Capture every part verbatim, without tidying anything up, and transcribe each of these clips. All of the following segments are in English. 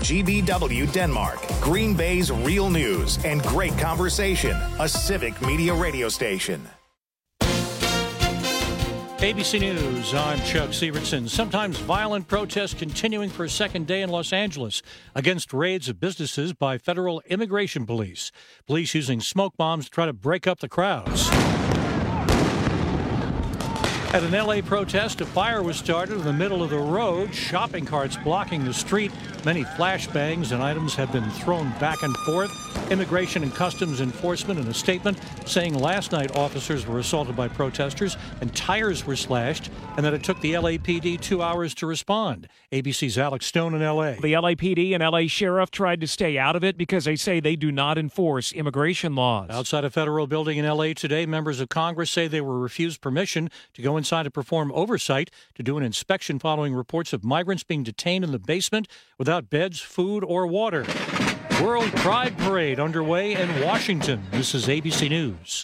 G B W Denmark, Green Bay's real news and great conversation. A Civic Media radio station. A B C News, I'm Chuck Severson. Sometimes violent protests continuing for a second day in Los Angeles against raids of businesses by federal immigration police. Police using smoke bombs to try to break up the crowds. At an L A protest, a fire was started in the middle of the road, shopping carts blocking the street. Many flashbangs and items have been thrown back and forth. Immigration and Customs Enforcement in a statement saying last night officers were assaulted by protesters and tires were slashed, and that it took the L A P D two hours to respond. A B C's Alex Stone in L A. The L A P D and L A Sheriff tried to stay out of it because they say they do not enforce immigration laws. Outside a federal building in L A today, members of Congress say they were refused permission to go inside to perform oversight to do an inspection following reports of migrants being detained in the basement without beds, food, or water. World Pride Parade underway in Washington. This is A B C News.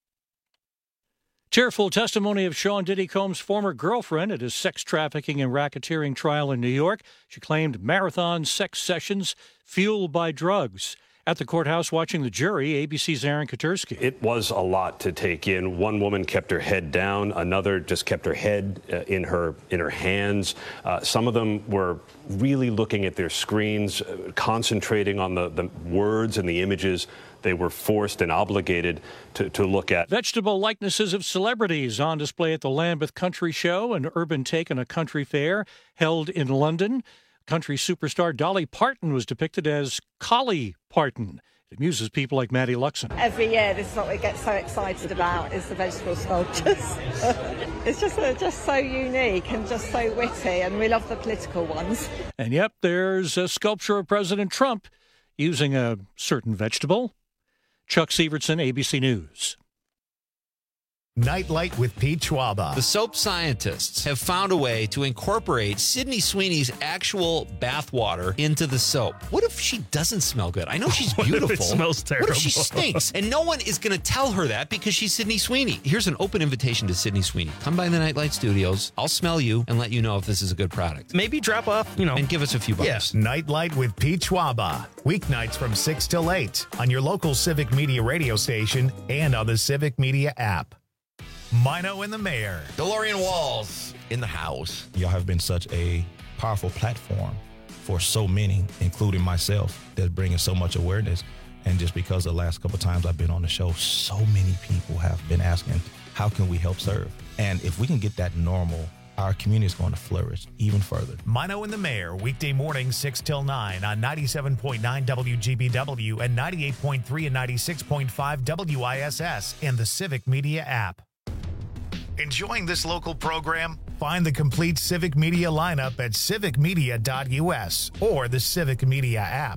Tearful testimony of Sean Diddy Combs' former girlfriend at his sex trafficking and racketeering trial in New York. She claimed marathon sex sessions fueled by drugs. At the courthouse watching the jury, A B C's Aaron Katursky. It was a lot to take in. One woman kept her head down. Another just kept her head uh, in her in her hands. Uh, some of them were really looking at their screens, uh, concentrating on the, the words and the images they were forced and obligated to, to look at. Vegetable likenesses of celebrities on display at the Lambeth Country Show, an urban take on a country fair held in London. Country superstar Dolly Parton was depicted as Collie Parton. It amuses people like Maddie Luxon. Every year, this is what we get so excited about, is the vegetable sculptures. It's just uh, just so unique and just so witty, and we love the political ones. And yep, there's a sculpture of President Trump using a certain vegetable. Chuck Severson, A B C News. Nightlight with Pete Schwaba. The soap scientists have found a way to incorporate Sydney Sweeney's actual bath water into the soap. What if she doesn't smell good? I know she's beautiful. What if it smells terrible? What if she stinks? And no one is going to tell her that because she's Sydney Sweeney. Here's an open invitation to Sydney Sweeney. Come by the Nightlight Studios. I'll smell you and let you know if this is a good product. Maybe drop off, you know. And give us a few bucks. Yes. Nightlight with Pete Schwaba. Weeknights from six till eight on your local Civic Media radio station and on the Civic Media app. Mino and the Mayor. DeLorean Walls in the house. Y'all have been such a powerful platform for so many, including myself, that's bringing so much awareness. And just because the last couple of times I've been on the show, so many people have been asking, how can we help serve? And if we can get that normal, our community is going to flourish even further. Mino and the Mayor, weekday mornings six till nine on ninety-seven point nine W G B W and ninety-eight point three and ninety-six point five W I S S and the Civic Media app. Enjoying this local program? Find the complete Civic Media lineup at civic media dot U S or the Civic Media app.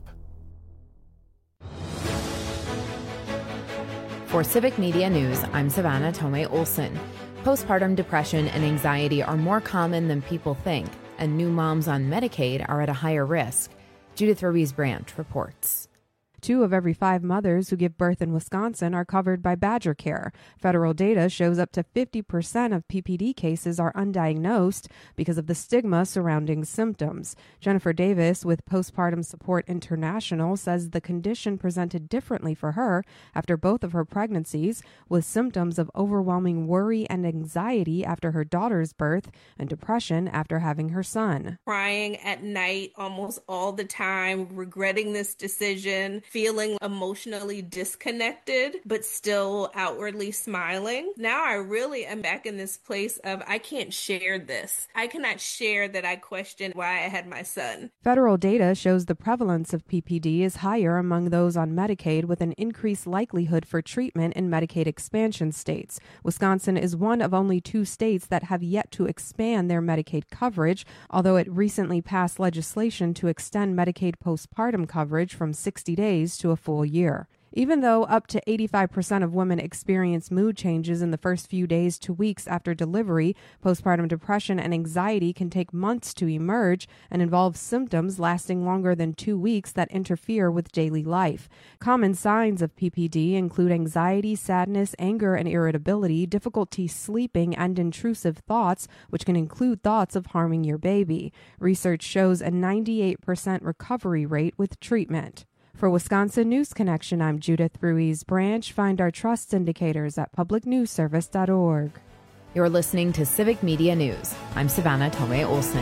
For Civic Media News, I'm Savannah Tomei Olson. Postpartum depression and anxiety are more common than people think, and new moms on Medicaid are at a higher risk. Judith Ruiz Branch reports. Two of every five mothers who give birth in Wisconsin are covered by Badger Care. Federal data shows up to fifty percent of P P D cases are undiagnosed because of the stigma surrounding symptoms. Jennifer Davis with Postpartum Support International says the condition presented differently for her after both of her pregnancies, with symptoms of overwhelming worry and anxiety after her daughter's birth and depression after having her son. Crying at night almost all the time, regretting this decision, feeling emotionally disconnected, but still outwardly smiling. Now I really am back in this place of I can't share this. I cannot share that I questioned why I had my son. Federal data shows the prevalence of P P D is higher among those on Medicaid, with an increased likelihood for treatment in Medicaid expansion states. Wisconsin is one of only two states that have yet to expand their Medicaid coverage, although it recently passed legislation to extend Medicaid postpartum coverage from sixty days to a full year. Even though up to eighty-five percent of women experience mood changes in the first few days to weeks after delivery, postpartum depression and anxiety can take months to emerge and involve symptoms lasting longer than two weeks that interfere with daily life. Common signs of P P D include anxiety, sadness, anger, and irritability, difficulty sleeping, and intrusive thoughts, which can include thoughts of harming your baby. Research shows a ninety-eight percent recovery rate with treatment. For Wisconsin News Connection, I'm Judith Ruiz Branch. Find our trust indicators at public news service dot org. You're listening to Civic Media News. I'm Savannah Tomei Olson.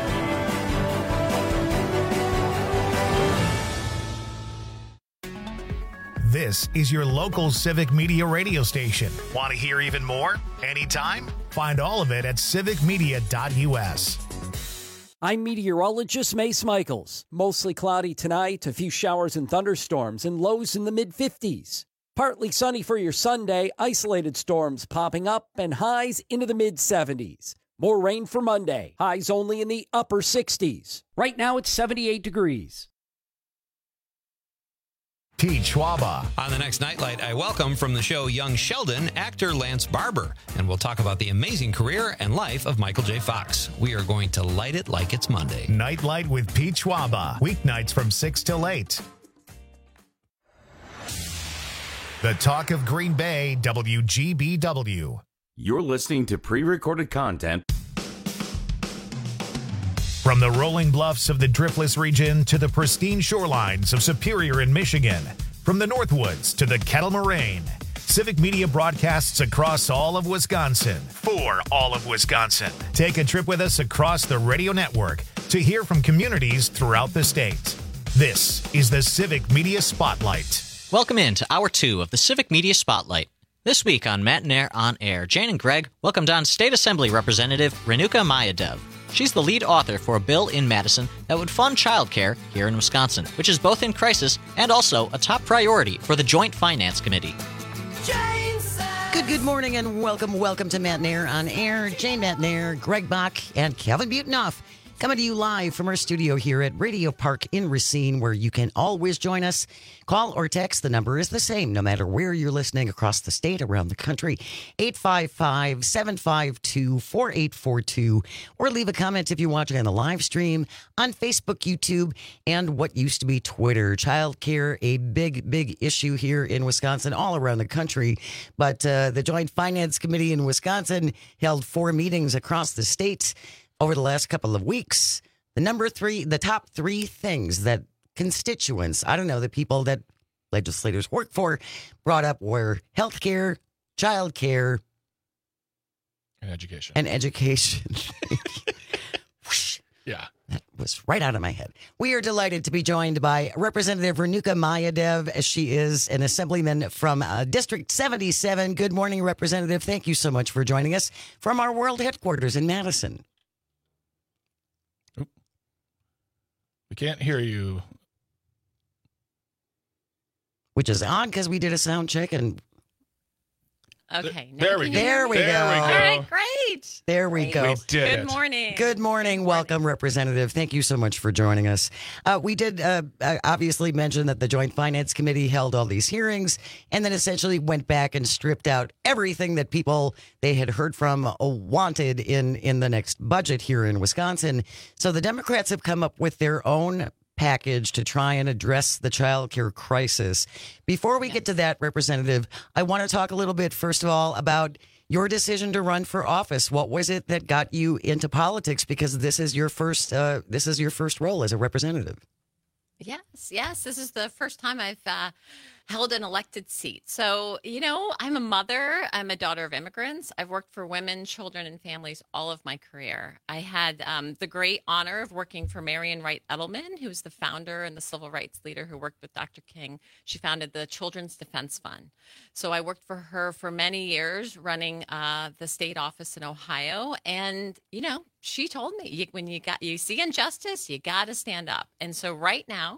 This is your local Civic Media radio station. Want to hear even more? Anytime? Find all of it at civic media dot u s. I'm meteorologist Mace Michaels. Mostly cloudy tonight, a few showers and thunderstorms, and lows in the mid-fifties. Partly sunny for your Sunday, isolated storms popping up, and highs into the mid-seventies. More rain for Monday, highs only in the upper sixties. Right now it's seventy-eight degrees. Pete Schwaba. On the next Nightlight, I welcome from the show Young Sheldon, actor Lance Barber, and we'll talk about the amazing career and life of Michael J. Fox. We are going to light it like it's Monday. Nightlight with Pete Schwaba. Weeknights from six till eight. The talk of Green Bay, W G B W. You're listening to pre-recorded content. From the rolling bluffs of the Driftless region to the pristine shorelines of Superior in Michigan, from the Northwoods to the Kettle Moraine, Civic Media broadcasts across all of Wisconsin for all of Wisconsin. Take a trip with us across the radio network to hear from communities throughout the state. This is the Civic Media Spotlight. Welcome in to Hour two of the Civic Media Spotlight. This week on Matt and Air on Air, Jane and Greg welcomed on State Assembly Representative Renuka Mayadev. She's the lead author for a bill in Madison that would fund childcare here in Wisconsin, which is both in crisis and also a top priority for the Joint Finance Committee. Good, good morning and welcome, welcome to Matt and Air on Air. Jane Matt and Air, Greg Bach, and Kevin Butenoff. Coming to you live from our studio here at Radio Park in Racine, where you can always join us. Call or text. The number is the same, no matter where you're listening across the state, around the country. eight five five, seven five two, four eight four two. Or leave a comment if you're watching on the live stream on Facebook, YouTube, and what used to be Twitter. Childcare, a big, big issue here in Wisconsin, all around the country. But uh, the Joint Finance Committee in Wisconsin held four meetings across the state over the last couple of weeks. The number three, the top three things that constituents, I don't know, the people that legislators work for, brought up were healthcare, childcare, and education. And education. Yeah. That was right out of my head. We are delighted to be joined by Representative Renuka Mayadev, as she is an assemblyman from uh, District seventy-seven. Good morning, Representative. Thank you so much for joining us from our world headquarters in Madison. We can't hear you. Which is odd because we did a sound check and. Okay. There we go. There we there go. We go. All right, great. There we Great. go. We did Good it. morning. Good morning. Welcome, Representative. Thank you so much for joining us. Uh, we did uh, obviously mention that the Joint Finance Committee held all these hearings and then essentially went back and stripped out everything that people they had heard from uh, wanted in, in the next budget here in Wisconsin. So the Democrats have come up with their own package to try and address the child care crisis. Before we yes. get to that, Representative, I want to talk a little bit, first of all, about your decision to run for office. What was it that got you into politics? Because this is your first, uh, this is your first role as a representative. Yes, yes. This is the first time I've uh, held an elected seat. So, you know, I'm a mother. I'm a daughter of immigrants. I've worked for women, children, and families all of my career. I had um, the great honor of working for Marian Wright Edelman, who's the founder and the civil rights leader who worked with Doctor King. She founded the Children's Defense Fund. So I worked for her for many years running uh, the state office in Ohio. And, you know, she told me, you, when you got you see injustice, you got to stand up. And so right now,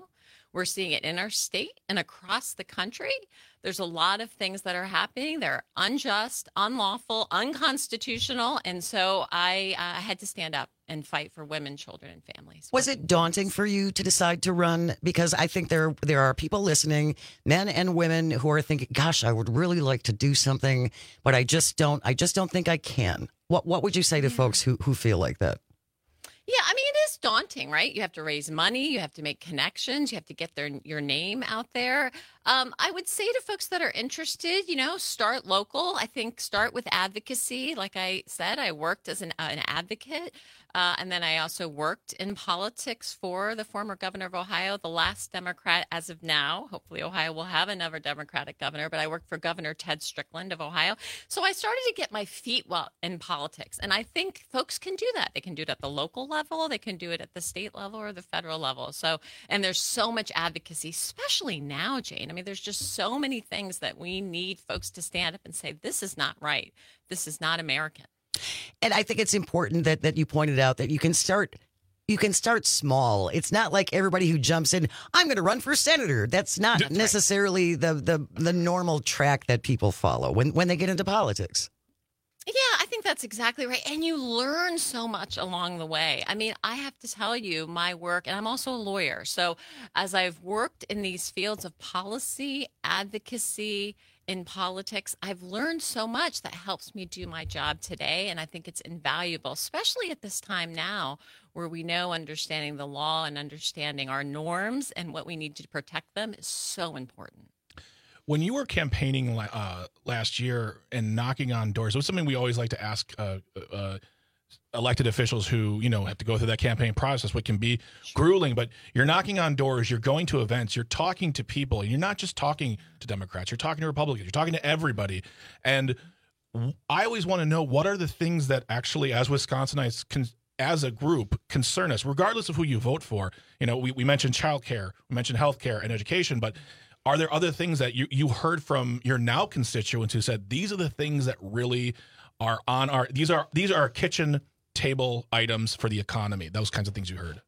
We're seeing it in our state and across the country. There's a lot of things that are happening. They're unjust, unlawful, unconstitutional. And so I uh, had to stand up and fight for women, children, and families. Was it daunting for you to decide to run? Because I think there there are people listening, men and women, who are thinking, gosh, I would really like to do something, but I just don't I just don't think I can. What what would you say to yeah. folks who, who feel like that? Yeah, I mean, it is daunting, right? You have to raise money. You have to make connections. You have to get their your name out there. Um, I would say to folks that are interested, you know, start local. I think start with advocacy. Like I said, I worked as an, uh, an advocate. Uh, and then I also worked in politics for the former governor of Ohio, the last Democrat as of now. Hopefully Ohio will have another Democratic governor, but I worked for Governor Ted Strickland of Ohio. So I started to get my feet wet in politics. And I think folks can do that. They can do it at the local level. They can do it at the state level or the federal level. So, and there's so much advocacy, especially now, Jane. I mean, there's just so many things that we need folks to stand up and say, this is not right. This is not American. And I think it's important that, that you pointed out that you can start you can start small. It's not like everybody who jumps in, I'm going to run for senator. That's not That's necessarily right. the, the the normal track that people follow when, when they get into politics. Yeah, I think that's exactly right. And you learn so much along the way. I mean, I have to tell you my work, and I'm also a lawyer. So as I've worked in these fields of policy, advocacy, in politics, I've learned so much that helps me do my job today. And I think it's invaluable, especially at this time now where we know understanding the law and understanding our norms and what we need to protect them is so important. When you were campaigning uh, last year and knocking on doors, it was something we always like to ask uh, uh, elected officials who, you know, have to go through that campaign process, what can be grueling, but you're knocking on doors, you're going to events, you're talking to people, and you're not just talking to Democrats, you're talking to Republicans, you're talking to everybody. And I always want to know, what are the things that actually, as Wisconsinites, can, as a group, concern us, regardless of who you vote for? You know, we, we mentioned childcare, we mentioned healthcare and education, but are there other things that you, you heard from your now constituents who said, these are the things that really are on our, these are, these are our kitchen table items for the economy, those kinds of things you heard?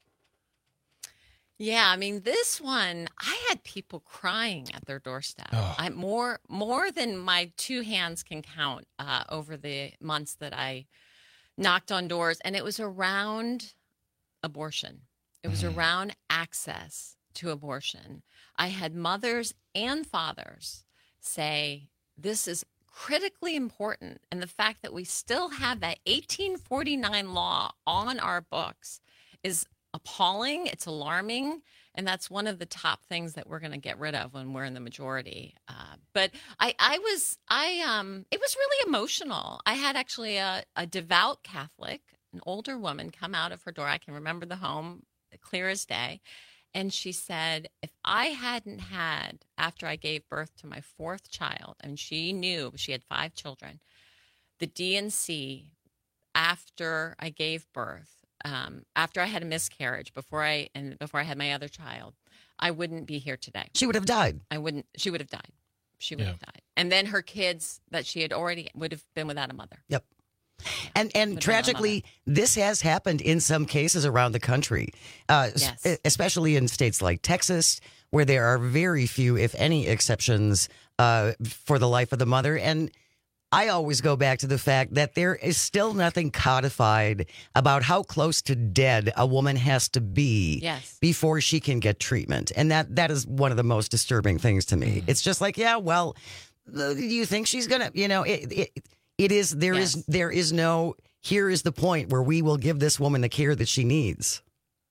Yeah, I mean, this one, I had people crying at their doorstep. Oh. I more more than my two hands can count uh, over the months that I knocked on doors. And it was around abortion. It was mm. around access to abortion. I had mothers and fathers say, this is critically important. And the fact that we still have that eighteen forty-nine law on our books is appalling. It's alarming. And that's one of the top things that we're going to get rid of when we're in the majority. Uh, but I, I was, I, um, it was really emotional. I had actually a, a devout Catholic, an older woman, come out of her door. I can remember the home clear as day. And she said, if I hadn't had, after I gave birth to my fourth child, and she knew she had five children, the D N C, after I gave birth, um, after I had a miscarriage, before I and before I had my other child, I wouldn't be here today. She would have died. I wouldn't. She would have died. She would Yeah. have died. And then her kids that she had already would have been without a mother. Yep. And and tragically, this has happened in some cases around the country, uh, Yes. s- especially in states like Texas, where there are very few, if any, exceptions uh, for the life of the mother. And I always go back to the fact that there is still nothing codified about how close to dead a woman has to be Yes. before she can get treatment. And that that is one of the most disturbing things to me. It's just like, yeah, well, uh, do you think she's going to, you know, it, it It is, there Yes. is, there is no, here is the point where we will give this woman the care that she needs.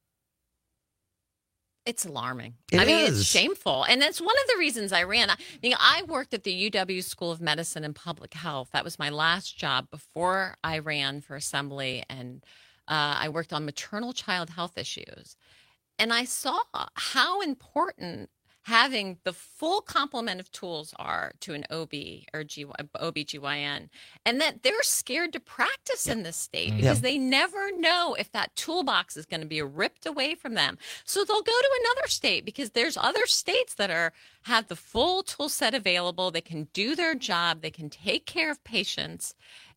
It's alarming. It I mean, is. it's shameful. And that's one of the reasons I ran. I, you know, I worked at the U W School of Medicine and Public Health. That was my last job before I ran for assembly. And uh, I worked on maternal child health issues. And I saw how important having the full complement of tools are to an O B or G, O B G Y N, and that they're scared to practice in this state because Yep. they never know if that toolbox is going to be ripped away from them. So they'll go to another state because there's other states that are have the full tool set available. They can do their job. They can take care of patients.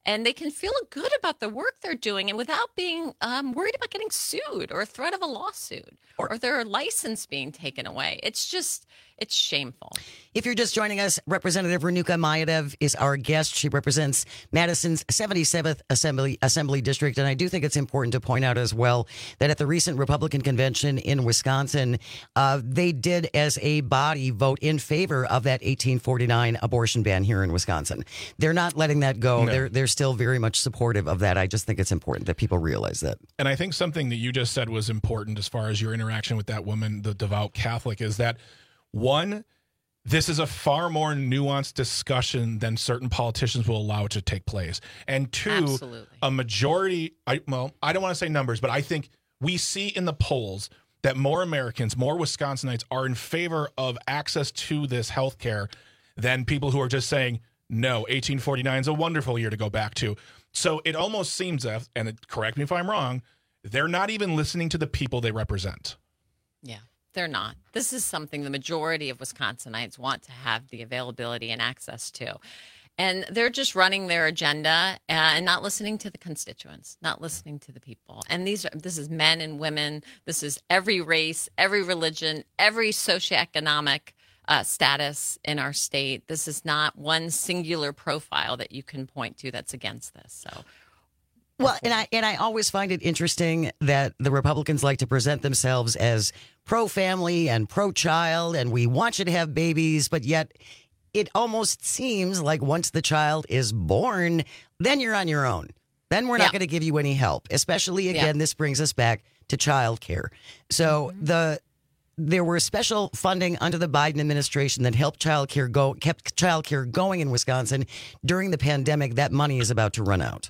and they can feel good about the work they're doing and without being um, worried about getting sued or a threat of a lawsuit or, or their license being taken away. It's just, it's shameful. If you're just joining us, Representative Renuka Mayadev is our guest. She represents Madison's seventy-seventh Assembly Assembly District. And I do think it's important to point out as well that at the recent Republican convention in Wisconsin, uh, they did as a body vote in favor of that eighteen forty-nine abortion ban here in Wisconsin. They're not letting that go. No. They're, they're still very much supportive of that. I just think it's important that people realize that. And I think something that you just said was important as far as your interaction with that woman, the devout Catholic, is that one, this is a far more nuanced discussion than certain politicians will allow it to take place. And two, Absolutely. a majority, I, well, I don't want to say numbers, but I think we see in the polls that more Americans, more Wisconsinites are in favor of access to this health care than people who are just saying, no, eighteen forty-nine is a wonderful year to go back to. So it almost seems, as, and it, correct me if I'm wrong, they're not even listening to the people they represent. Yeah. They're not. This is something the majority of Wisconsinites want to have the availability and access to. And they're just running their agenda and not listening to the constituents, not listening to the people. And these are, this is men and women. This is every race, every religion, every socioeconomic uh, status in our state. This is not one singular profile that you can point to that's against this. So. Well, and I and I always find it interesting that the Republicans like to present themselves as pro-family and pro-child, and we want you to have babies, but yet it almost seems like once the child is born, then you're on your own. Then we're not Yeah. going to give you any help. Especially, again, Yeah. this brings us back to child care. So Mm-hmm. the there were special funding under the Biden administration that helped child care go, kept child care going in Wisconsin during the pandemic. That money is about to run out.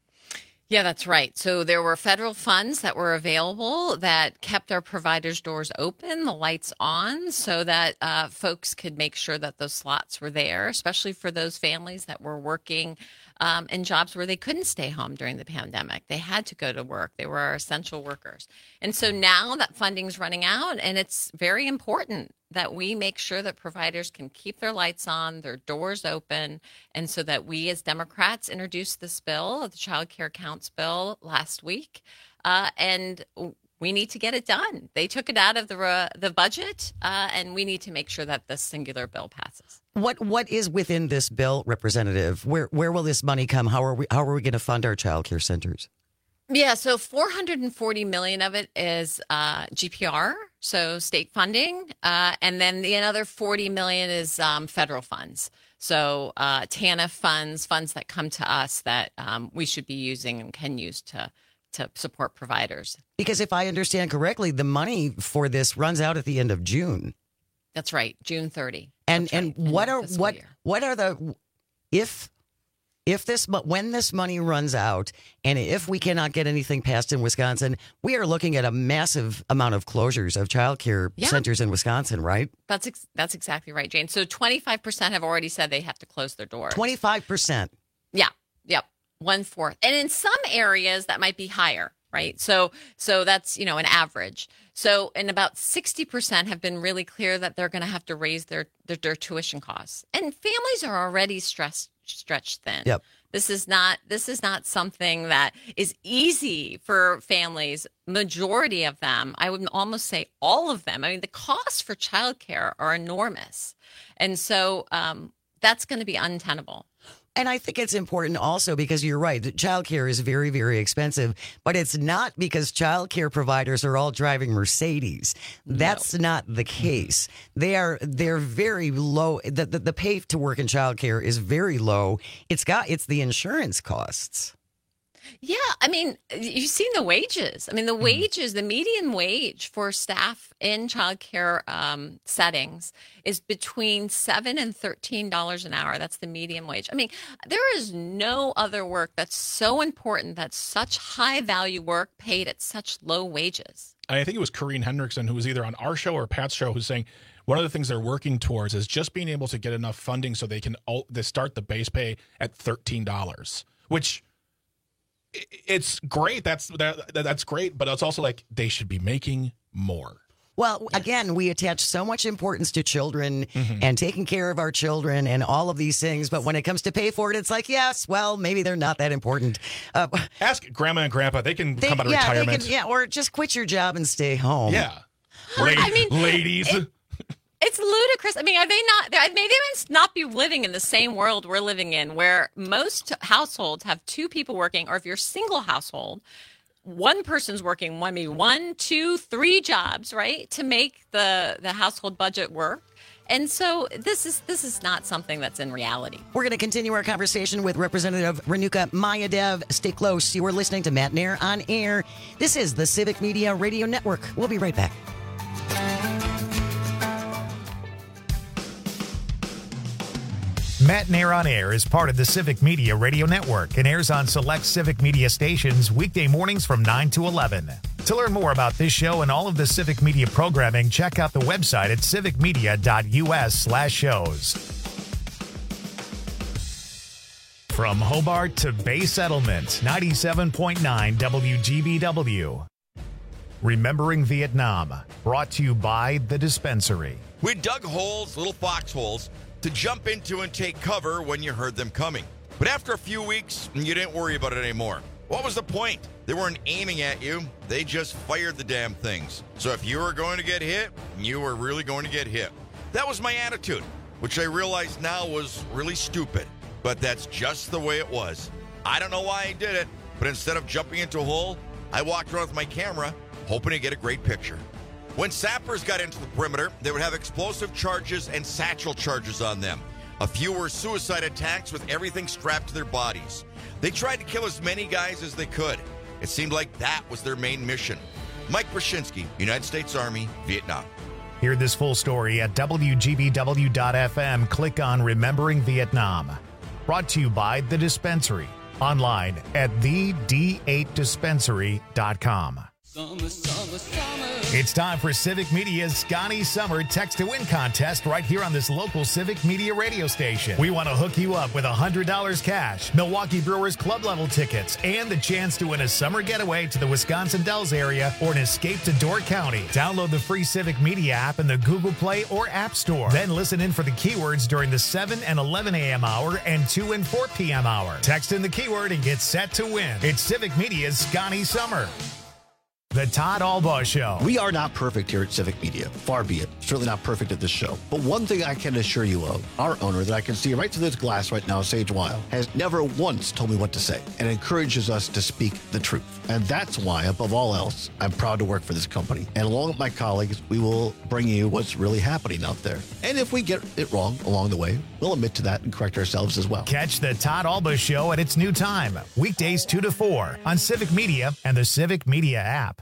Yeah, that's right. So there were federal funds that were available that kept our providers' doors open, the lights on, so that uh, folks could make sure that those slots were there, especially for those families that were working um, in jobs where they couldn't stay home during the pandemic. They had to go to work. They were our essential workers. And so now that funding's running out, and it's very important that we make sure that providers can keep their lights on, their doors open, and so that we as Democrats introduced this bill, the Child Care Counts bill, last week, uh, and we need to get it done. They took it out of the uh, the budget, uh, and we need to make sure that this singular bill passes. What what is within this bill, Representative? Where where will this money come? How are we how are we going to fund our child care centers? Yeah, so four hundred forty million of it is uh, G P R, so state funding, uh, and then the another forty million is um, federal funds. So uh, T A N F funds, funds that come to us that um, we should be using and can use to to support providers. Because if I understand correctly, the money for this runs out at the end of June. That's right, June thirtieth. And That's and right, end what of are fiscal what year. what are the if if this mo- when this money runs out and if we cannot get anything passed in Wisconsin, we are looking at a massive amount of closures of childcare Yeah. centers in Wisconsin, right? That's ex- that's exactly right, Jane. So twenty-five percent have already said they have to close their doors. twenty-five percent. Yeah. Yep. One fourth. And in some areas that might be higher, right? So, so that's, you know, an average. So, and about sixty percent have been really clear that they're going to have to raise their, their, their tuition costs. And families are already stressed, stretched thin. Yep. This is not, this is not something that is easy for families. Majority of them, I would almost say all of them. I mean, the costs for childcare are enormous. And so, um, that's going to be untenable. And I think it's important also because you're right. Childcare is very, very expensive, but it's not because childcare providers are all driving Mercedes. That's not the case. They are they're very low. The, the the pay to work in childcare is very low. It's got it's the insurance costs. Yeah, I mean, you've seen the wages. I mean, the wages, the median wage for staff in childcare um, settings is between seven and thirteen dollars an hour. That's the median wage. I mean, there is no other work that's so important, that's such high value work paid at such low wages. And I think it was Corrine Hendrickson, who was either on our show or Pat's show, who's saying one of the things they're working towards is just being able to get enough funding so they can all, they start the base pay at thirteen dollars, which it's great. That's that, that's great, but it's also like they should be making more. Well, again, we attach so much importance to children Mm-hmm. and taking care of our children and all of these things. But when it comes to pay for it, it's like, yes, well, maybe they're not that important. Uh, Ask grandma and grandpa. They can they, come out of yeah, they retirement. can, yeah, or just quit your job and stay home. Yeah. I mean, ladies. It, it's ludicrous. I mean, are they not? They they must not be living in the same world we're living in, where most households have two people working, or if you're a single household, one person's working one, maybe one, two, three jobs, right, to make the the household budget work. And so this is this is not something that's in reality. We're going to continue our conversation with Representative Renuka Mayadev. Stay close. You are listening to Matt Nair on Air. This is the Civic Media Radio Network. We'll be right back. Matt Nair on Air is part of the Civic Media Radio Network and airs on select Civic Media stations weekday mornings from nine to eleven. To learn more about this show and all of the Civic Media programming, check out the website at civicmedia.us slash shows. From Hobart to Bay Settlement, ninety-seven point nine W G B W. Remembering Vietnam, brought to you by The Dispensary. We dug holes, little foxholes, to jump into and take cover when you heard them coming. But after a few weeks, you didn't worry about it anymore. What was the point? They weren't aiming at you. They just fired the damn things. So if you were going to get hit, you were really going to get hit. That was my attitude, which I realize now was really stupid. But that's just the way it was. I don't know why I did it, but instead of jumping into a hole, I walked around with my camera, hoping to get a great picture. When sappers got into the perimeter, they would have explosive charges and satchel charges on them. A few were suicide attacks with everything strapped to their bodies. They tried to kill as many guys as they could. It seemed like that was their main mission. Mike Brzezinski, United States Army, Vietnam. Hear this full story at W G B W dot F M. Click on Remembering Vietnam. Brought to you by The Dispensary. Online at the D eight dispensary dot com. Summer, summer, summer. It's time for Civic Media's Scotty Summer Text to Win contest right here on this local Civic Media radio station. We want to hook you up with one hundred dollars cash, Milwaukee Brewers club level tickets, and the chance to win a summer getaway to the Wisconsin Dells area or an escape to Door County. Download the free Civic Media app in the Google Play or App Store. Then listen in for the keywords during the seven and eleven a.m. hour and two and four p.m. hour. Text in the keyword and get set to win. It's Civic Media's Scotty Summer. The Todd Albaugh Show. We are not perfect here at Civic Media. Far be it. Certainly not perfect at this show. But one thing I can assure you of, our owner that I can see right through this glass right now, Sage Weil, has never once told me what to say and encourages us to speak the truth. And that's why, above all else, I'm proud to work for this company. And along with my colleagues, we will bring you what's really happening out there. And if we get it wrong along the way, we'll admit to that and correct ourselves as well. Catch the Todd Albaugh Show at its new time, weekdays two to four on Civic Media and the Civic Media app.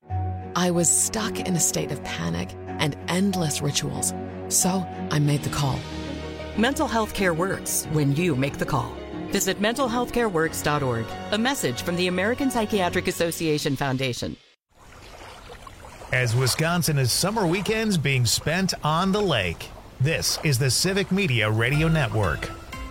I was stuck in a state of panic and endless rituals, so I made the call. Mental health care works when you make the call. Visit mental health care works dot org. A message from the American Psychiatric Association Foundation. As Wisconsin is summer weekends being spent on the lake, this is the Civic Media Radio Network.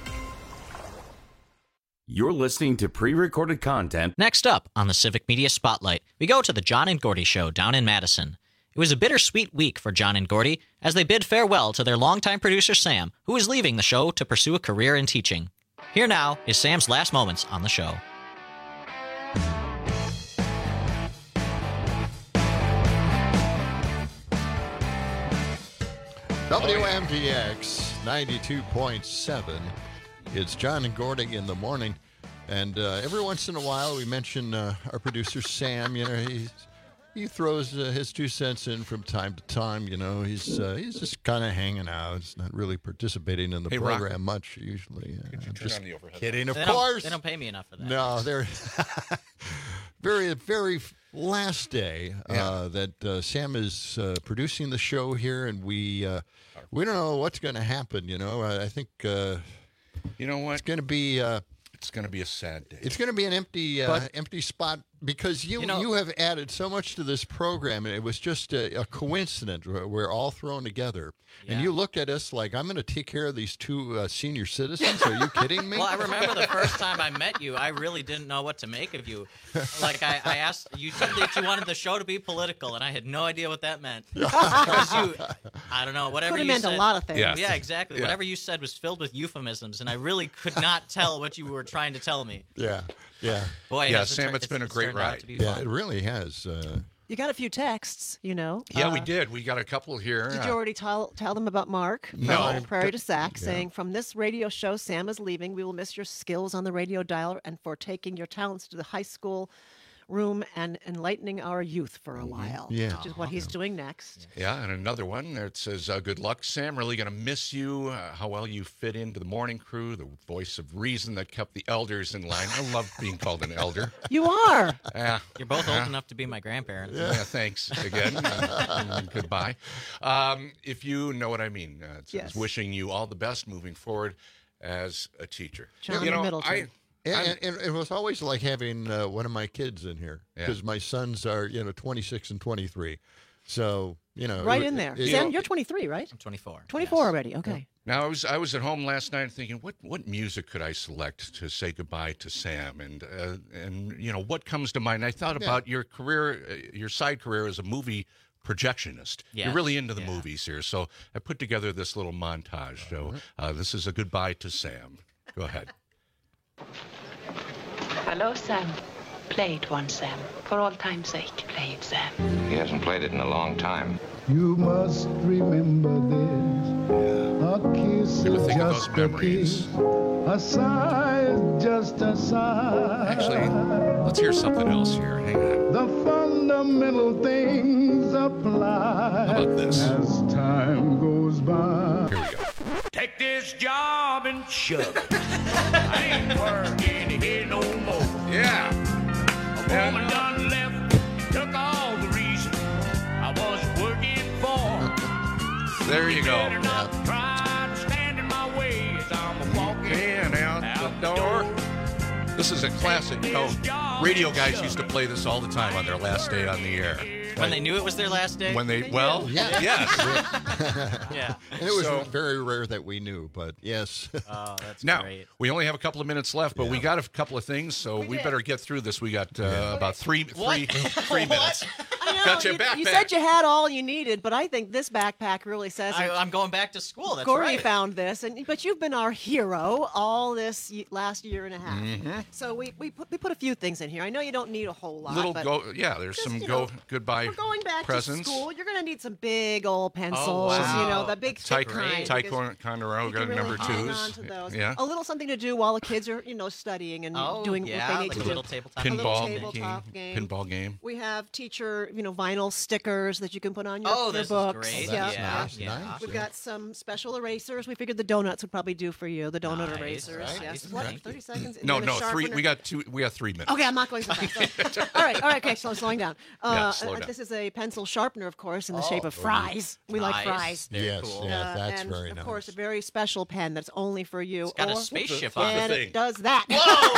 You're listening to pre-recorded content. Next up on the Civic Media Spotlight, we go to the John and Gordy Show down in Madison. It was a bittersweet week for John and Gordy as they bid farewell to their longtime producer Sam, who is leaving the show to pursue a career in teaching. Here now is Sam's last moments on the show. W M D X ninety-two point seven. It's John and Gordy in the morning, and uh, every once in a while we mention uh, our producer Sam. You know, he's, he throws uh, his two cents in from time to time. You know, he's uh, he's just kind of hanging out. He's not really participating in the hey, program Rock. much usually. Could you I'm turn just on the overhead? kidding, of They course. Don't, they don't pay me enough for that. No, they're very very last day uh, Yeah. that uh, Sam is uh, producing the show here, and we uh, we don't know what's going to happen. You know, I, I think. Uh, You know what? It's going to be. Uh, it's going to be a sad day. It's going to be an empty, uh, But- empty spot Because you You know- you have added so much to this program, and it was just a, a coincidence. We're, we're all thrown together, and you looked at us like, I'm going to take care of these two uh, senior citizens. Are you kidding me? Well, I remember the first time I met you, I really didn't know what to make of you. Like, I, I asked, you said that you wanted the show to be political, and I had no idea what that meant. Because you, I don't know, whatever Could've you meant a said. lot of things. Yeah, Yeah. exactly. Yeah. Whatever you said was filled with euphemisms, and I really could not tell what you were trying to tell me. Yeah, yeah. Boy, yeah, has it Sam, tur- it's been a it's great turned out ride. to be Yeah, fun. it really has. Uh, You got a few texts, you know. Yeah, we Uh, did. We got a couple here. Did Uh, you already tell tell them about Mark from No. Prairie to Sac, Yeah. saying, "From this radio show, Sam is leaving. We will miss your skills on the radio dial and for taking your talents to the high school room and enlightening our youth for a while." Yeah. Which is what he's doing next. Yeah, and another one that says, uh, good luck, Sam. Really going to miss you. Uh, how well you fit into the morning crew, the voice of reason that kept the elders in line. I love being called an elder. You are. Yeah. You're both old Yeah. enough to be my grandparents. Yeah, thanks again. and, and goodbye. Um, if you know what I mean, uh, it says, Yes. wishing you all the best moving forward as a teacher. John you know, Middleton. I, Yeah, I'm- and, and it was always like having uh, one of my kids in here Yeah. because my sons are, you know, twenty-six and twenty-three. So, you know. Right it- in there. it- Sam, it- you're twenty-three, right? I'm twenty-four. twenty-four already. Okay. Now I was I was at home last night thinking what, what music could I select to say goodbye to Sam and uh, and you know what comes to mind. I thought Yeah. about your career, uh, your side career as a movie projectionist. Yes. You're really into the Yeah. movies here, so I put together this little montage. So uh, this is a goodbye to Sam. Go ahead. Hello, Sam. Play it once, Sam. For all time's sake, play it, Sam. He hasn't played it in a long time. You must remember this. A kiss Never is think of just those a memories. kiss. A sigh is just a sigh. Actually, let's hear something else here. Hang on. The fundamental things apply How about this? as time goes by. Here we go. Take this job and shove it. I ain't working here no more. Yeah. A woman done left, took all the reason I was working for. There you go. Better not try to stand in my way as I'm walking And out the door. This is a classic. You know, radio guys used to play this all the time on their last day on the air. When they knew it was their last day? When they, well, Yeah. yes. Yeah. And it was So- very rare that we knew, but yes. Oh, that's Now, great. we only have a couple of minutes left, but we got a couple of things, so we, better get through this. We got uh, about three, three, three minutes. I know, Got your you, backpack. you said you had all you needed, but I think this backpack really says I, it. I'm going back to school. That's Gordy right. found this, and but you've been our hero all this y- last year and a half. Mhm. So we, we put we put a few things in here. I know you don't need a whole lot. Little but go, yeah. There's just, some you go know, goodbye we're going back presents. to school. You're going to need some big old pencils. wow. You know, the big thick kind. because Ticonderoga you can really number hang twos. on to those. Yeah. A little something to do while the kids are, you know, studying and Oh, doing yeah, what they need like to a do. little tabletop A little Pinball tabletop game. game. Pinball game. We have teacher, you know, vinyl stickers that you can put on your, Oh, your this is books. great. Yeah, That's yeah. nice, yeah. nice. We've got some special erasers. We figured the donuts would probably do for you. The donut Nice, erasers. nice. Yes. What? Thank you. Thirty seconds. And No, then a no, three. sharpener. We got two. We got three minutes. Okay, I'm not going so fast. all right, all right, okay, so slowing down. Uh, Yeah, slow uh, down. This is a pencil sharpener, of course, in the Oh, shape of fries. We like nice. fries. Very Yes, cool. yeah, Uh, that's and very of nice. course, a very special pen that's only for you. It's got a or- spaceship What's on the and it. thing? it does that.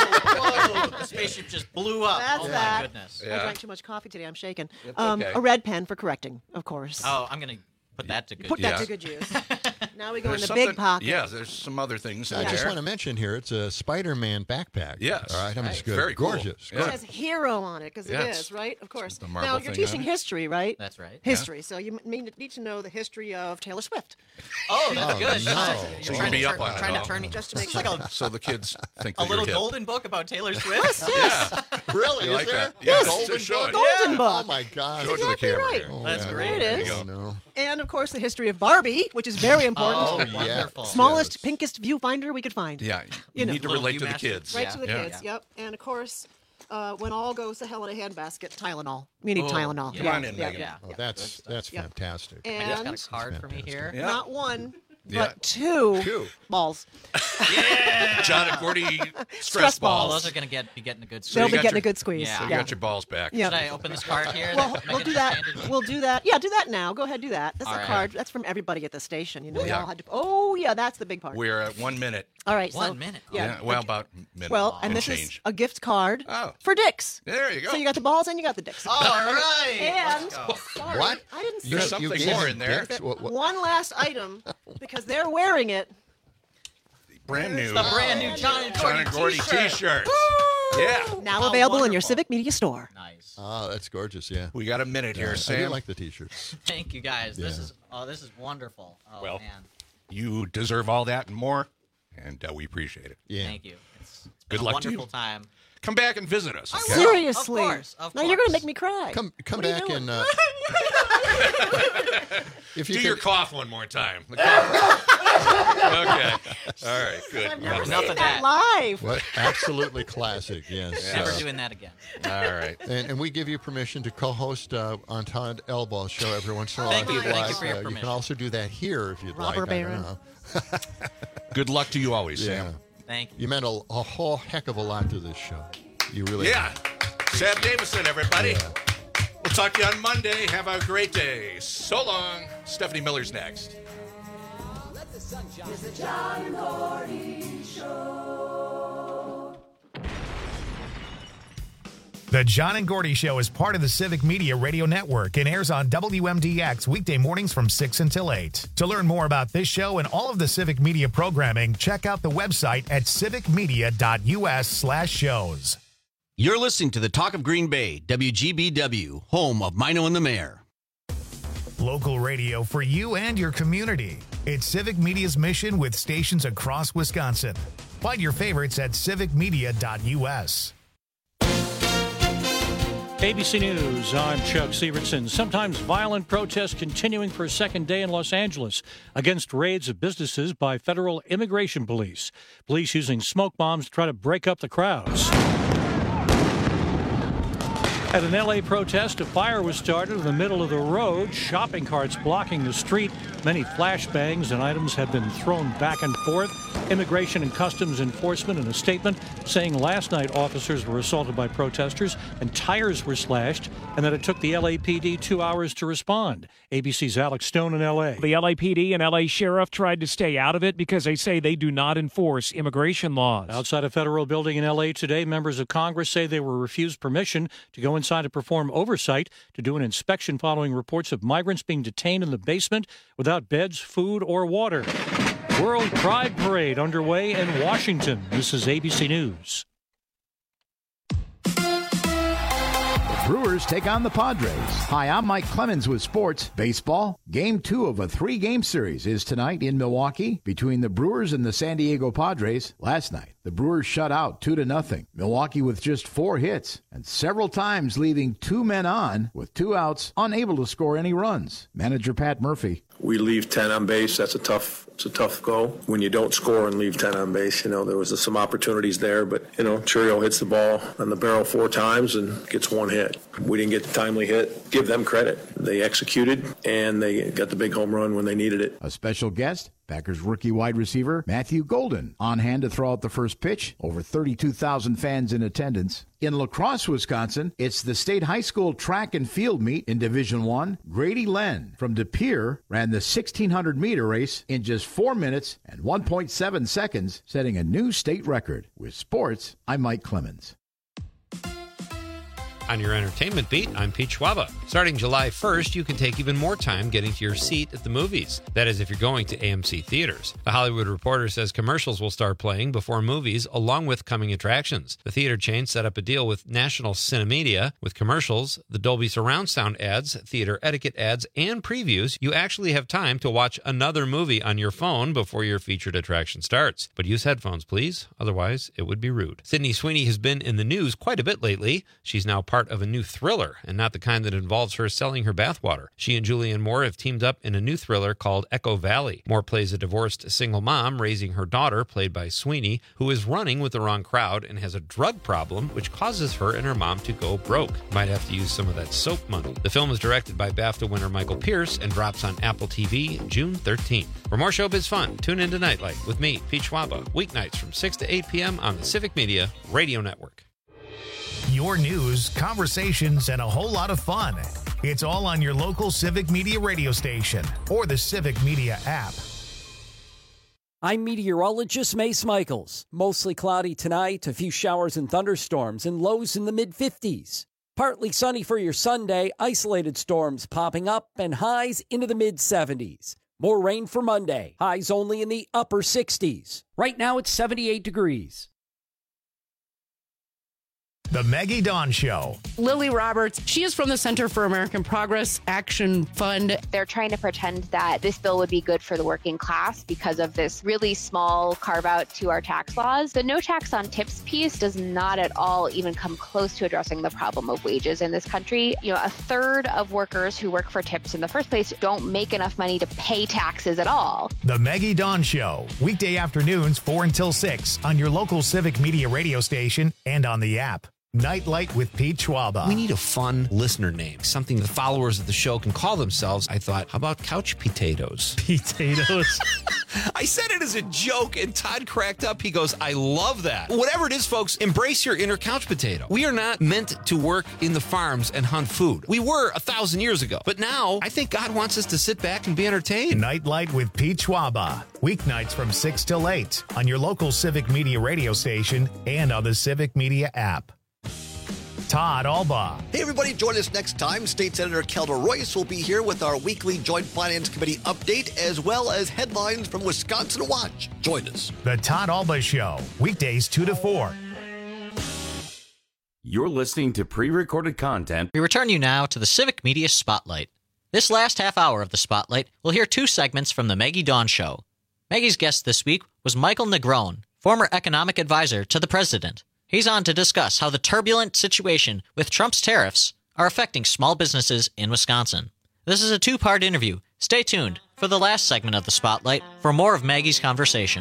Whoa! Whoa! The spaceship just blew up. That's oh that. my goodness. I Yeah. drank too much coffee today. I'm shaking. It's Um, okay. A red pen for correcting, of course. Oh, I'm gonna put that to good. Put that Yeah. to good use. Now we go There's in the something- big pocket. Yeah, there's some other things in I there. just want to mention here, it's a Spider-Man backpack. Yes. All right, I'm Right. just good. Very cool. Gorgeous. Yeah. It says hero on it because Yeah, it it's is, right? Of course. the marble Now you're thing on teaching it. history, right? That's right. History. So you m- mean- need to know the history of Taylor Swift. Oh, that's Oh, good. no. Uh, So You're you trying can be to up turn, on it trying all. to turn me Just to make It's sure. like a, So the kids think a that little you're hip. golden book about Taylor Swift. Yes, yes. Yeah. Really? You Is like there? that? Yes. Golden Show it. book? Golden book. Oh my God! Show it to the Exactly camera right. here. Oh, That's yeah. great. There it There is. you go. No. And of course, the history of Barbie, which is very important. Oh, yeah. wonderful. Smallest, Yes. pinkest viewfinder we could find. Yeah. You, You know. need to Little relate to the Viewmaster. kids. Right Yeah. to the Yeah. kids. Yep. And of course, uh, when all goes to hell in a handbasket, Tylenol. We need Oh, Tylenol. yeah. Come on in, yeah, Megan. yeah. Oh, that's that's Yep. fantastic. I just got And a card for me here. Yeah. not one, Yeah. but two, Two. balls. Yeah. John and Gordy stress, Stress balls. Oh, those are gonna get be getting a good. So They'll you be got getting your- a good squeeze. Yeah. So you Yeah. got your balls back. Yeah. Should I open this card here? Well, that we'll Megan do just that. handed me? We'll do that. Yeah, do that now. Go ahead, do that. That's All a right. card. That's from everybody at the station. You know, we Yeah. all had to. Oh, yeah, that's the big part. We're at one minute. All right. One so, minute. Yeah. Yeah, well, about a minute Well, and and this change. is a gift card Oh. for Dick's. There you go. So you got the balls and you got the Dick's. All right. And Sorry, What? I didn't say You- There's you something gave more him in there. Dick's? What- what- one last item because they're wearing it. Brand new. The brand new John and John Gordy, and Gordy t-shirt. t-shirts. Yeah. Now How available in your wonderful. Civic Media store. Nice. Oh, that's gorgeous. Yeah. We got a minute Yeah, here, I Sam. do like the T-shirts. Thank you guys. This Yeah. is oh, this is wonderful. Oh Well, man. You deserve all that and more, and uh, we appreciate it. Yeah. Thank you. It's, it's Good been luck a to you. wonderful time. Come back and visit us. Okay? Seriously. Of course, of now you're going to course. make me cry. Come, come What are you back doing? and uh, if you Do could, your cough one more time. The cough. Okay. All right. Good. I've never Enough seen of that that. live. what? Absolutely classic. Yes. Never Uh, doing that again. All right. And, and we give you permission to co-host uh, on Todd Elbow's show every once in a while. Thank if you. you'd Thank you like. for your Uh, you permission. can also do that here if you'd Robber like. I don't baron. know. Good luck to you always, Yeah. Sam. Thank you. You meant a, a whole heck of a lot to this show. You really. Yeah. Sam Davison, everybody. We'll talk to you on Monday. Have a great day. So long. Stephanie Miller's next. The John and Gordy Show is part of the Civic Media Radio Network and airs on W M D X weekday mornings from six until eight. To learn more about this show and all of the Civic Media programming, check out the website at civicmedia.us slash shows. You're listening to the Talk of Green Bay, W G B W, home of Mino and the Mayor. Local radio for you and your community. It's Civic Media's mission with stations across Wisconsin. Find your favorites at civicmedia.us. A B C News, I'm Chuck Severson. Sometimes violent protests continuing for a second day in Los Angeles against raids of businesses by federal immigration police. Police using smoke bombs to try to break up the crowds. At an L A protest, a fire was started in the middle of the road, shopping carts blocking the street. Many flashbangs and items have been thrown back and forth. Immigration and Customs Enforcement in a statement saying last night officers were assaulted by protesters and tires were slashed, and that it took the L A P D two hours to respond. A B C's Alex Stone in L A. The L A P D and L A Sheriff tried to stay out of it because they say they do not enforce immigration laws. Outside a federal building in L A today, members of Congress say they were refused permission to go inside to perform oversight to do an inspection following reports of migrants being detained in the basement without beds, food, or water. World Pride Parade underway in Washington. This is A B C News. Brewers take on the Padres. Hi, I'm Mike Clemens with sports. Baseball. Game two of a three-game series is tonight in Milwaukee between the Brewers and the San Diego Padres. Last night, the Brewers shut out two to nothing. Milwaukee with just four hits and several times leaving two men on with two outs, unable to score any runs. Manager Pat Murphy. We leave ten on base. That's a tough. It's a tough go when you don't score and leave ten on base. You know, there was some opportunities there, but you know, Churio hits the ball on the barrel four times and gets one hit. We didn't get the timely hit. Give them credit. They executed and they got the big home run when they needed it. A special guest, Packers rookie wide receiver Matthew Golden, on hand to throw out the first pitch. Over thirty-two thousand fans in attendance. In La Crosse, Wisconsin, it's the state high school track and field meet in Division One. Grady Len from De Pere ran the sixteen hundred meter race in just four minutes and one point seven seconds, setting a new state record. With sports, I'm Mike Clemens. On your entertainment beat, I'm Pete Schwaba. Starting July first, you can take even more time getting to your seat at the movies. That is, if you're going to A M C theaters. The Hollywood Reporter says commercials will start playing before movies, along with coming attractions. The theater chain set up a deal with National Cinemedia. With commercials, the Dolby surround sound ads, theater etiquette ads, and previews, you actually have time to watch another movie on your phone before your featured attraction starts. But use headphones, please. Otherwise, it would be rude. Sydney Sweeney has been in the news quite a bit lately. She's now part of a new thriller, and not the kind that involves her selling her bathwater. She and Julianne Moore have teamed up in a new thriller called Echo Valley. Moore plays a divorced single mom raising her daughter, played by Sweeney, who is running with the wrong crowd and has a drug problem, which causes her and her mom to go broke. Might have to use some of that soap money. The film is directed by BAFTA winner Michael Pierce and drops on Apple T V June thirteenth. For more showbiz fun, tune in to Nightlight with me, Pete Schwaba, weeknights from six to eight p.m. on the Civic Media Radio Network. Your news, conversations, and a whole lot of fun. It's all on your local Civic Media radio station or the Civic Media app. I'm meteorologist Mace Michaels. Mostly cloudy tonight, a few showers and thunderstorms, and lows in the mid-fifties. Partly sunny for your Sunday, isolated storms popping up, and highs into the mid-seventies. More rain for Monday, highs only in the upper sixties. Right now it's seventy-eight degrees. The Maggie Dawn Show. Lily Roberts, she is from the Center for American Progress Action Fund. They're trying to pretend that this bill would be good for the working class because of this really small carve out to our tax laws. The no tax on tips piece does not at all even come close to addressing the problem of wages in this country. You know, a third of workers who work for tips in the first place don't make enough money to pay taxes at all. The Maggie Dawn Show. Weekday afternoons, four until six on your local Civic Media radio station and on the app. Nightlight with Pete Schwaba. We need a fun listener name, something the followers of the show can call themselves. I thought, how about couch potatoes? Potatoes. I said it as a joke, and Todd cracked up. He goes, I love that. Whatever it is, folks, embrace your inner couch potato. We are not meant to work in the farms and hunt food. We were a thousand years ago. But now, I think God wants us to sit back and be entertained. Nightlight with Pete Schwaba. Weeknights from six till eight on your local Civic Media radio station and on the Civic Media app. Todd Alba. Hey, everybody, join us next time. State Senator Kelda Royce will be here with our weekly Joint Finance Committee update, as well as headlines from Wisconsin Watch. Join us. The Todd Alba Show, weekdays two to four. You're listening to pre-recorded content. We return you now to the Civic Media Spotlight. This last half hour of the Spotlight, we'll hear two segments from the Maggie Dawn Show. Maggie's guest this week was Michael Negron, former economic advisor to the president. He's on to discuss how the turbulent situation with Trump's tariffs are affecting small businesses in Wisconsin. This is a two-part interview. Stay tuned for the last segment of the Spotlight for more of Maggie's conversation.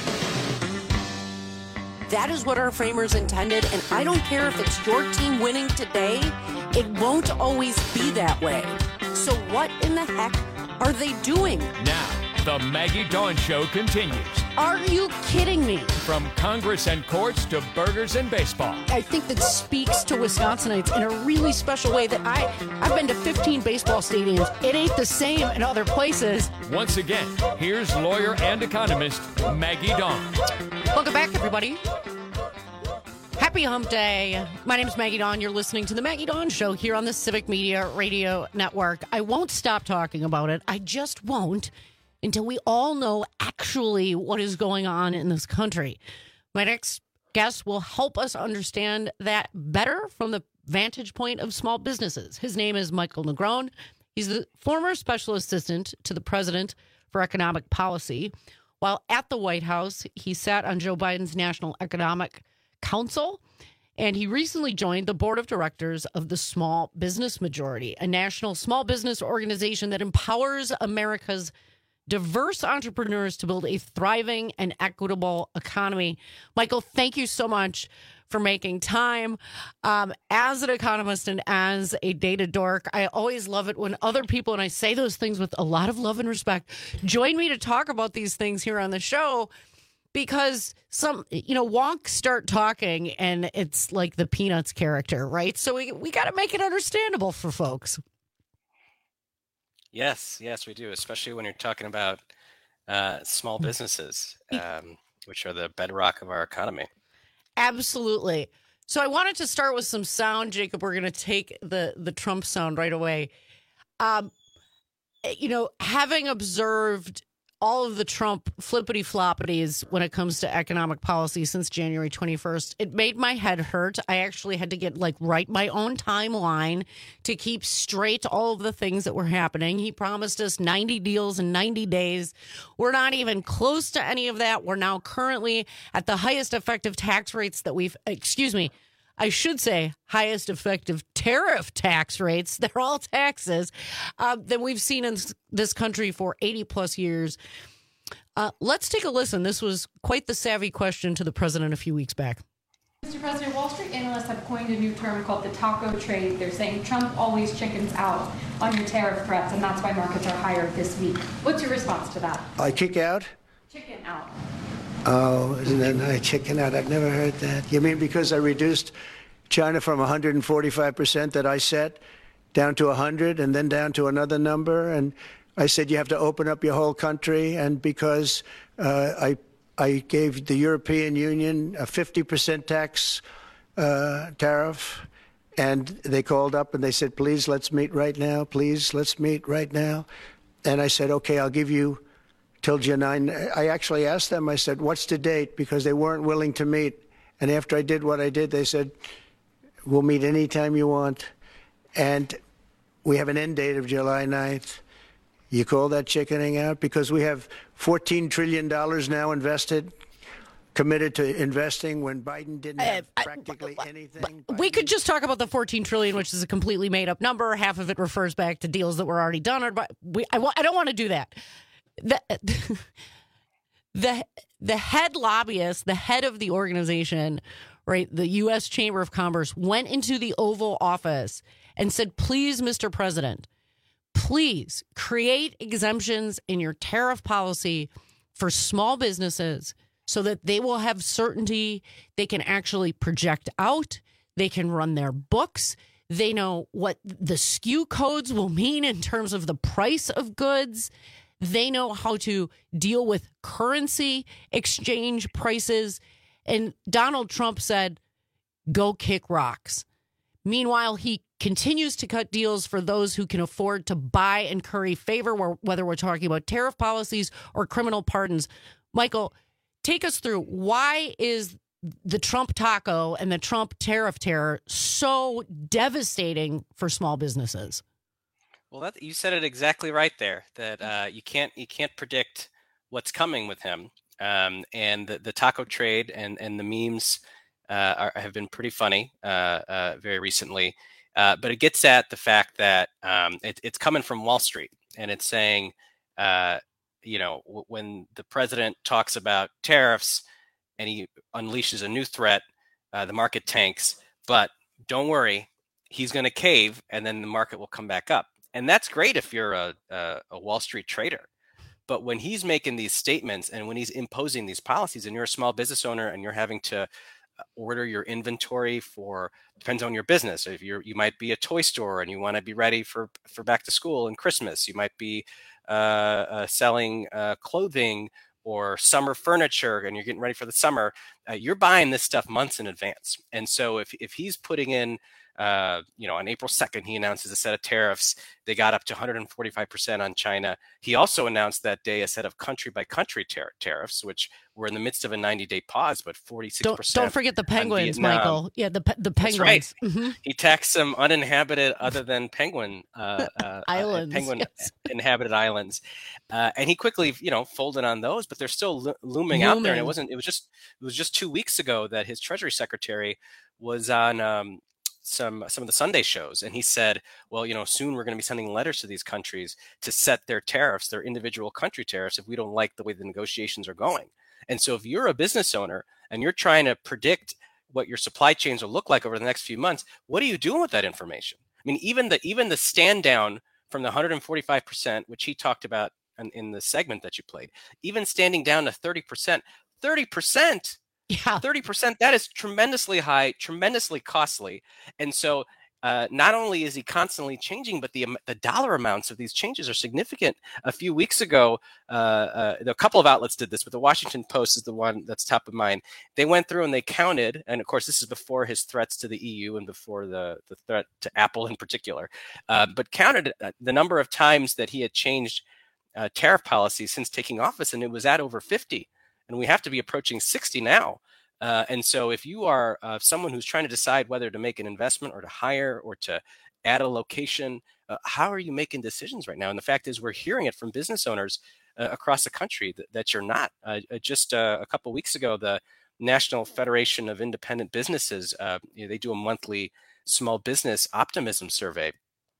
That is what our framers intended, and I don't care if it's your team winning today, it won't always be that way. So what in the heck are they doing? Now, the Maggie Dawn Show continues. Are you kidding me? From Congress and courts to burgers and baseball. I think that speaks to Wisconsinites in a really special way that I, I've been to fifteen baseball stadiums. It ain't the same in other places. Once again, here's lawyer and economist Maggie Dawn. Welcome back, everybody. Happy Hump Day. My name is Maggie Dawn. You're listening to the Maggie Dawn Show here on the Civic Media Radio Network. I won't stop talking about it. I just won't until we all know actually what is going on in this country. My next guest will help us understand that better from the vantage point of small businesses. His name is Michael Negron. He's the former special assistant to the president for economic policy. While at the White House, he sat on Joe Biden's National Economic Council, and he recently joined the board of directors of the Small Business Majority, a national small business organization that empowers America's diverse entrepreneurs to build a thriving and equitable economy. Michael, thank you so much for making time. Um, as an economist and as a data dork, I always love it when other people, and I say those things with a lot of love and respect, join me to talk about these things here on the show, because some, you know, wonks start talking and it's like the Peanuts character, right? So we, we got to make it understandable for folks. Yes, yes, we do, especially when you're talking about uh, small businesses, um, which are the bedrock of our economy. Absolutely. So I wanted to start with some sound, Jacob. We're going to take the, the Trump sound right away. Um, you know, having observed all of the Trump flippity floppities when it comes to economic policy since January twenty-first, it made my head hurt. I actually had to get like write my own timeline to keep straight all of the things that were happening. He promised us ninety deals in ninety days. We're not even close to any of that. We're now currently at the highest effective tax rates that we've, excuse me, I should say highest effective tariff tax rates. They're all taxes uh, that we've seen in this country for eighty plus years. Uh, let's take a listen. This was quite the savvy question to the president a few weeks back. Mister President, Wall Street analysts have coined a new term called the taco trade. They're saying Trump always chickens out on your tariff threats, and that's why markets are higher this week. What's your response to that? I kick out? Chicken out. Oh, isn't that nice? Chicken out. I've never heard that. You mean because I reduced China from one hundred forty-five percent that I set down to one hundred and then down to another number? And I said you have to open up your whole country. And because Uh, I I gave the European Union a fifty percent tax uh, tariff, and they called up and they said, please, let's meet right now. Please, let's meet right now. And I said, okay, I'll give you till July ninth. I actually asked them, I said, what's the date? Because they weren't willing to meet. And after I did what I did, they said, we'll meet anytime you want. And we have an end date of July ninth. You call that chickening out? Because we have fourteen trillion dollars now invested, committed to investing when Biden didn't have Uh, I- practically anything. We could just talk about the fourteen trillion dollars, which is a completely made up number. Half of it refers back to deals that were already done. Or but we, I, wa- I don't want to do that. The, the the head lobbyist, the head of the organization, right, the U S Chamber of Commerce, went into the Oval Office and said, please, Mister President, please create exemptions in your tariff policy for small businesses so that they will have certainty. They can actually project out. They can run their books. They know what the S K U codes will mean in terms of the price of goods. They know how to deal with currency exchange prices. And Donald Trump said, go kick rocks. Meanwhile, he continues to cut deals for those who can afford to buy and curry favor, whether we're talking about tariff policies or criminal pardons. Michael, take us through, why is the Trump taco and the Trump tariff terror so devastating for small businesses? Well, that, you said it exactly right there. That uh, you can't you can't predict what's coming with him, um, and the, the taco trade and and the memes uh, are, have been pretty funny uh, uh, very recently. Uh, but it gets at the fact that um, it, it's coming from Wall Street, and it's saying, uh, you know, w- when the president talks about tariffs and he unleashes a new threat, uh, the market tanks. But don't worry, he's going to cave, and then the market will come back up. And that's great if you're a, a, a Wall Street trader. But when he's making these statements and when he's imposing these policies, and you're a small business owner and you're having to order your inventory for, depends on your business. If you're, you might be a toy store and you want to be ready for, for back to school and Christmas. You might be uh, uh, selling uh, clothing or summer furniture and you're getting ready for the summer. Uh, you're buying this stuff months in advance. And so if, if he's putting in, Uh, you know, on April second, he announces a set of tariffs. They got up to one hundred forty-five percent on China. He also announced that day a set of country by country tar- tariffs, which were in the midst of a ninety day pause, but forty-six percent. Don't, don't forget the penguins, Michael. Yeah, the the penguins. That's right. Mm-hmm. He taxed some uninhabited, other than penguin uh, uh, islands, uh, penguin yes. inhabited islands, uh, and he quickly, you know, folded on those. But they're still lo- looming, looming out there. And it wasn't. It was just. It was just two weeks ago that his Treasury Secretary was on. Um, some some of the Sunday shows, and he said, well, you know, soon we're going to be sending letters to these countries to set their tariffs, their individual country tariffs, if we don't like the way the negotiations are going. And so if you're a business owner and you're trying to predict what your supply chains will look like over the next few months, what are you doing with that information? I mean, even the even the stand down from the one hundred forty-five percent, which he talked about in, in the segment that you played, even standing down to thirty percent, thirty percent. Yeah, thirty percent, that is tremendously high, tremendously costly. And so uh, not only is he constantly changing, but the the dollar amounts of these changes are significant. A few weeks ago, uh, uh, a couple of outlets did this, but the Washington Post is the one that's top of mind. They went through and they counted, and of course, this is before his threats to the E U and before the, the threat to Apple in particular, uh, but counted the number of times that he had changed uh, tariff policy since taking office, and it was at over fifty. And we have to be approaching sixty now. Uh, and so if you are uh, someone who's trying to decide whether to make an investment or to hire or to add a location, uh, how are you making decisions right now? And the fact is, we're hearing it from business owners uh, across the country that, that you're not. Uh, just uh, a couple of weeks ago, the National Federation of Independent Businesses, uh, you know, they do a monthly small business optimism survey.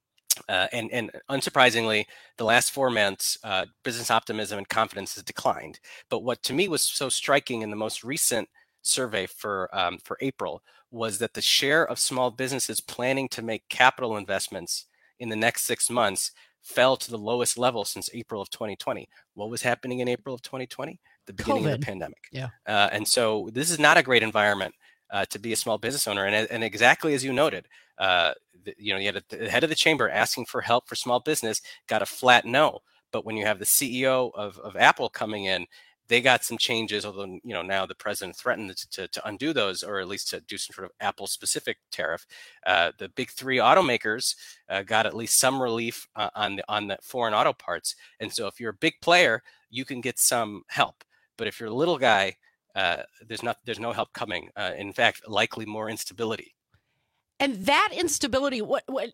Uh, and, and unsurprisingly, the last four months, uh, business optimism and confidence has declined. But what to me was so striking in the most recent survey for um, for April was that the share of small businesses planning to make capital investments in the next six months fell to the lowest level since April of twenty twenty. What was happening in April of twenty twenty? The beginning COVID. of the pandemic. Yeah. Uh, and so this is not a great environment uh, to be a small business owner. And, and exactly as you noted, uh, the, you know, you had a, the head of the chamber asking for help for small business, got a flat no. But when you have the C E O of, of Apple coming in, they got some changes, although, you know, now the president threatened to, to undo those, or at least to do some sort of Apple-specific tariff. Uh, the big three automakers uh, got at least some relief uh, on the on the foreign auto parts. And so if you're a big player, you can get some help. But if you're a little guy, uh, there's not there's no help coming. Uh, in fact, likely more instability. And that instability, what what?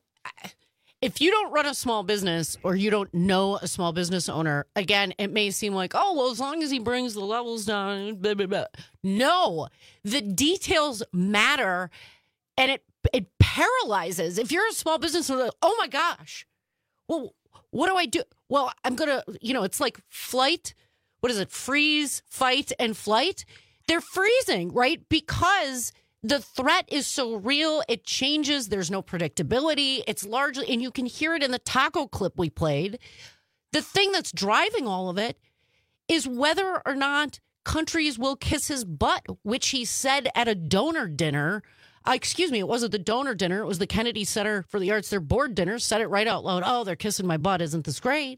If you don't run a small business or you don't know a small business owner, again, it may seem like, oh, well, as long as he brings the levels down, blah, blah, blah. No, the details matter, and it it paralyzes. If you're a small business owner, oh my gosh, well, what do I do? Well, I'm going to, you know, it's like flight. What is it? Freeze, fight, and flight. They're freezing, right? Because the threat is so real, it changes. There's no predictability. It's largely, and you can hear it in the taco clip we played. The thing that's driving all of it is whether or not countries will kiss his butt, which he said at a donor dinner. Uh, excuse me, it wasn't the donor dinner. It was the Kennedy Center for the Arts, their board dinner. Said it right out loud. Oh, they're kissing my butt. Isn't this great?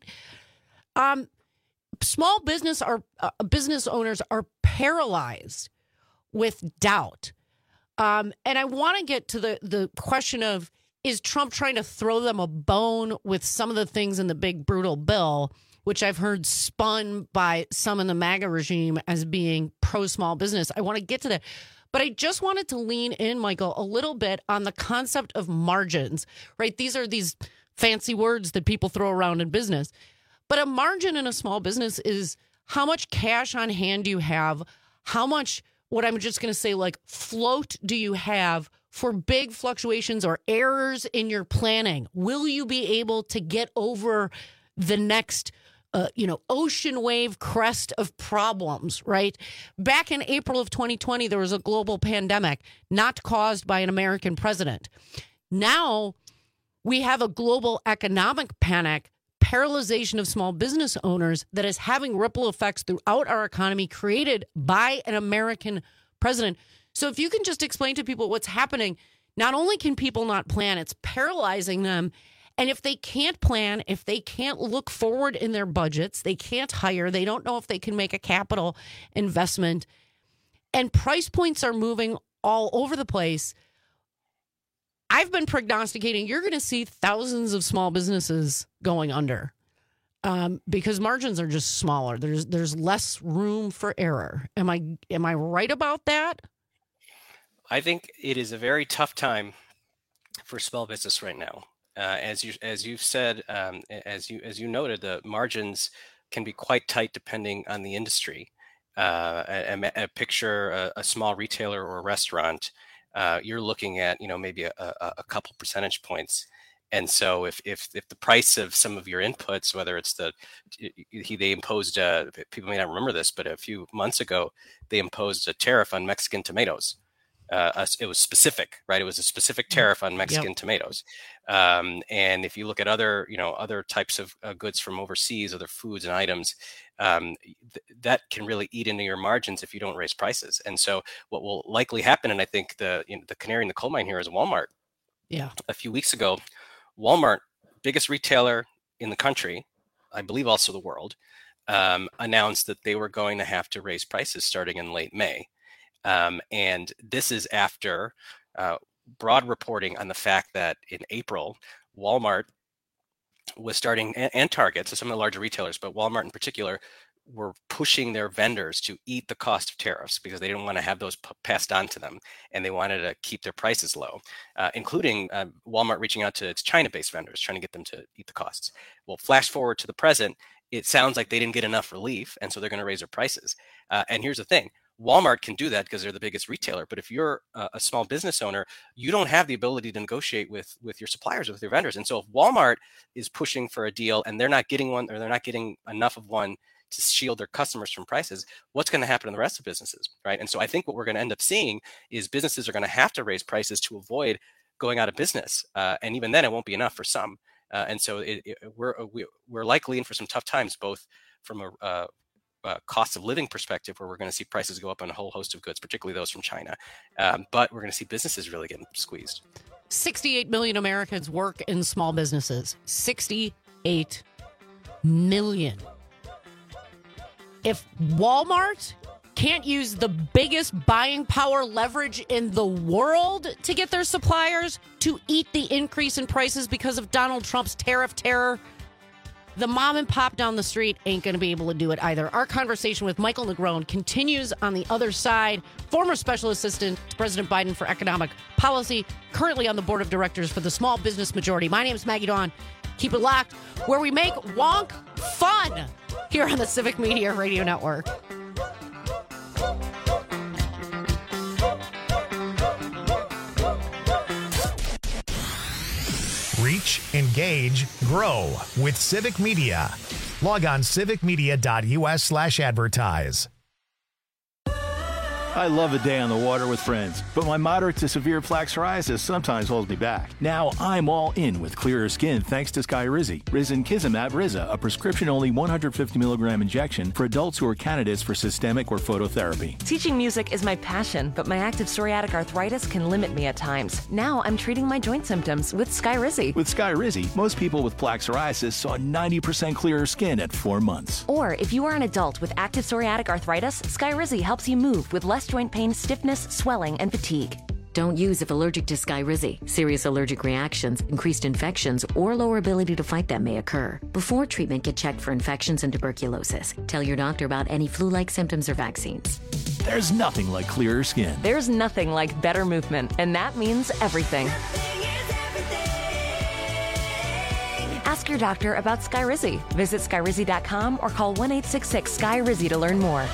Um, small business are uh, business owners are paralyzed with doubt. Um, and I want to get to the, the question of, is Trump trying to throw them a bone with some of the things in the big brutal bill, which I've heard spun by some in the MAGA regime as being pro-small business. I want to get to that. But I just wanted to lean in, Michael, a little bit on the concept of margins, right? These are these fancy words that people throw around in business. But a margin in a small business is how much cash on hand you have, how much, what I'm just going to say, like float do you have for big fluctuations or errors in your planning? Will you be able to get over the next, uh, you know, ocean wave crest of problems, right? Back in April of twenty twenty, there was a global pandemic not caused by an American president. Now we have a global economic panic, paralyzation of small business owners that is having ripple effects throughout our economy created by an American president. So if you can just explain to people what's happening, not only can people not plan, it's paralyzing them. And if they can't plan, if they can't look forward in their budgets, they can't hire, they don't know if they can make a capital investment, and price points are moving all over the place. I've been prognosticating you're going to see thousands of small businesses going under um, because margins are just smaller. There's there's less room for error. Am I am I right about that? I think it is a very tough time for small business right now. Uh, as you as you've said, um, as you as you noted, the margins can be quite tight depending on the industry. Uh, a, a picture a, a small retailer or a restaurant. Uh, you're looking at, you know, maybe a, a, a couple percentage points. And so if, if if the price of some of your inputs, whether it's the, he, they imposed, uh, people may not remember this, but a few months ago, they imposed a tariff on Mexican tomatoes. Uh, it was specific, right? It was a specific tariff on Mexican yep. tomatoes. Um, and if you look at other, you know, other types of uh, goods from overseas, other foods and items, um, th- that can really eat into your margins if you don't raise prices. And so what will likely happen, and I think the you know, the canary in the coal mine here is Walmart. Yeah. A few weeks ago, Walmart, biggest retailer in the country, I believe also the world, um, announced that they were going to have to raise prices starting in late May. Um, and this is after uh, broad reporting on the fact that in April, Walmart was starting, and, and Target, so some of the larger retailers, but Walmart in particular, were pushing their vendors to eat the cost of tariffs because they didn't want to have those p- passed on to them, and they wanted to keep their prices low, uh, including uh, Walmart reaching out to its China-based vendors, trying to get them to eat the costs. Well, flash forward to the present, it sounds like they didn't get enough relief, and so they're going to raise their prices. Uh, and here's the thing. Walmart can do that because they're the biggest retailer. But if you're a, a small business owner, you don't have the ability to negotiate with, with your suppliers, with your vendors. And so if Walmart is pushing for a deal and they're not getting one, or they're not getting enough of one to shield their customers from prices, what's going to happen in the rest of businesses, right? And so I think what we're going to end up seeing is businesses are going to have to raise prices to avoid going out of business. Uh, and even then, it won't be enough for some. Uh, and so it, it, we're we're likely in for some tough times, both from a uh, Uh, cost of living perspective, where we're going to see prices go up on a whole host of goods, particularly those from China. Um, but we're going to see businesses really getting squeezed. sixty-eight million Americans work in small businesses. sixty-eight million. if Walmart can't use the biggest buying power leverage in the world to get their suppliers to eat the increase in prices because of Donald Trump's tariff terror, the mom and pop down the street ain't going to be able to do it either. Our conversation with Michael Negron continues on the other side. Former Special Assistant to President Biden for Economic Policy, currently on the board of directors for the Small Business Majority. My name is Maggie Dawn. Keep it locked, where we make wonk fun here on the Civic Media Radio Network. Reach, engage, grow with Civic Media. Log on civicmedia.us slash advertise. I love a day on the water with friends, but my moderate to severe plaque psoriasis sometimes holds me back. Now I'm all in with clearer skin thanks to Skyrizi. Risankizumab Riza, a prescription-only one hundred fifty milligram injection for adults who are candidates for systemic or phototherapy. Teaching music is my passion, but my active psoriatic arthritis can limit me at times. Now I'm treating my joint symptoms with Skyrizi. With Skyrizi, most people with plaque psoriasis saw ninety percent clearer skin at four months. Or if you are an adult with active psoriatic arthritis, Skyrizi helps you move with less joint pain, stiffness, swelling, and fatigue. Don't use if allergic to Skyrizi. Serious allergic reactions, increased infections, or lower ability to fight them may occur. Before treatment, get checked for infections and tuberculosis. Tell your doctor about any flu-like symptoms or vaccines. There's nothing like clearer skin. There's nothing like better movement, and that means everything. Ask your doctor about Skyrizi. Visit Skyrizi dot com or call one eight six six Sky Rizi to learn more.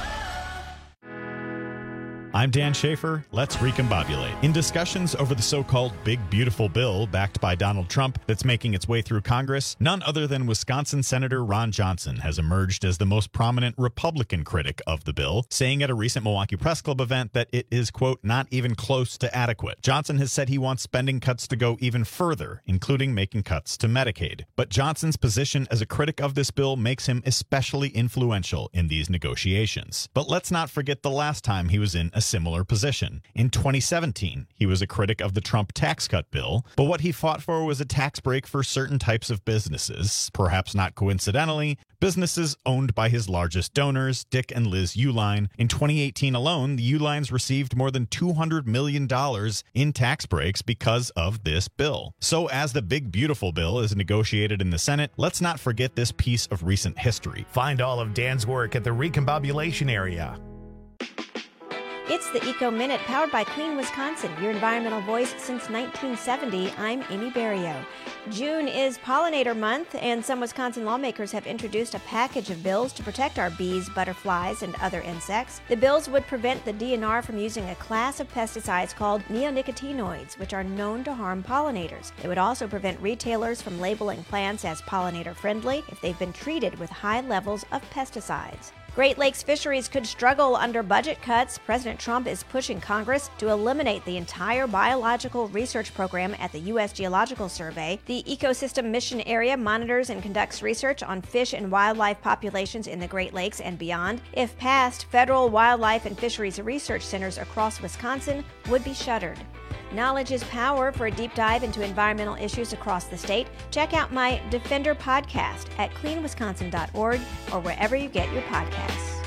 I'm Dan Schaefer. Let's recombobulate. In discussions over the so-called Big Beautiful Bill backed by Donald Trump that's making its way through Congress, none other than Wisconsin Senator Ron Johnson has emerged as the most prominent Republican critic of the bill, saying at a recent Milwaukee Press Club event that it is, quote, not even close to adequate. Johnson has said he wants spending cuts to go even further, including making cuts to Medicaid. But Johnson's position as a critic of this bill makes him especially influential in these negotiations. But let's not forget the last time he was in a similar position. In twenty seventeen, he was a critic of the Trump tax cut bill, but what he fought for was a tax break for certain types of businesses, perhaps not coincidentally, businesses owned by his largest donors, Dick and Liz Uihlein. In twenty eighteen alone, the Uihleins received more than two hundred million dollars in tax breaks because of this bill. So as the Big Beautiful Bill is negotiated in the Senate, let's not forget this piece of recent history. Find all of Dan's work at the Recombobulation area. It's the Eco Minute, powered by Clean Wisconsin, your environmental voice since nineteen seventy. I'm Amy Berrio. June is Pollinator Month, and some Wisconsin lawmakers have introduced a package of bills to protect our bees, butterflies, and other insects. The bills would prevent the D N R from using a class of pesticides called neonicotinoids, which are known to harm pollinators. They would also prevent retailers from labeling plants as pollinator-friendly if they've been treated with high levels of pesticides. Great Lakes fisheries could struggle under budget cuts. President Trump is pushing Congress to eliminate the entire biological research program at the U S Geological Survey. The Ecosystem Mission Area monitors and conducts research on fish and wildlife populations in the Great Lakes and beyond. If passed, federal wildlife and fisheries research centers across Wisconsin would be shuttered. Knowledge is power. For a deep dive into environmental issues across the state, check out my Defender podcast at clean wisconsin dot org or wherever you get your podcasts.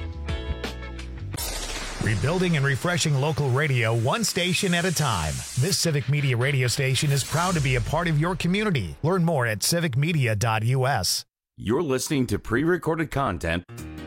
Rebuilding and refreshing local radio one station at a time. This Civic Media radio station is proud to be a part of your community. Learn more at civic media dot u s. You're listening to pre-recorded content.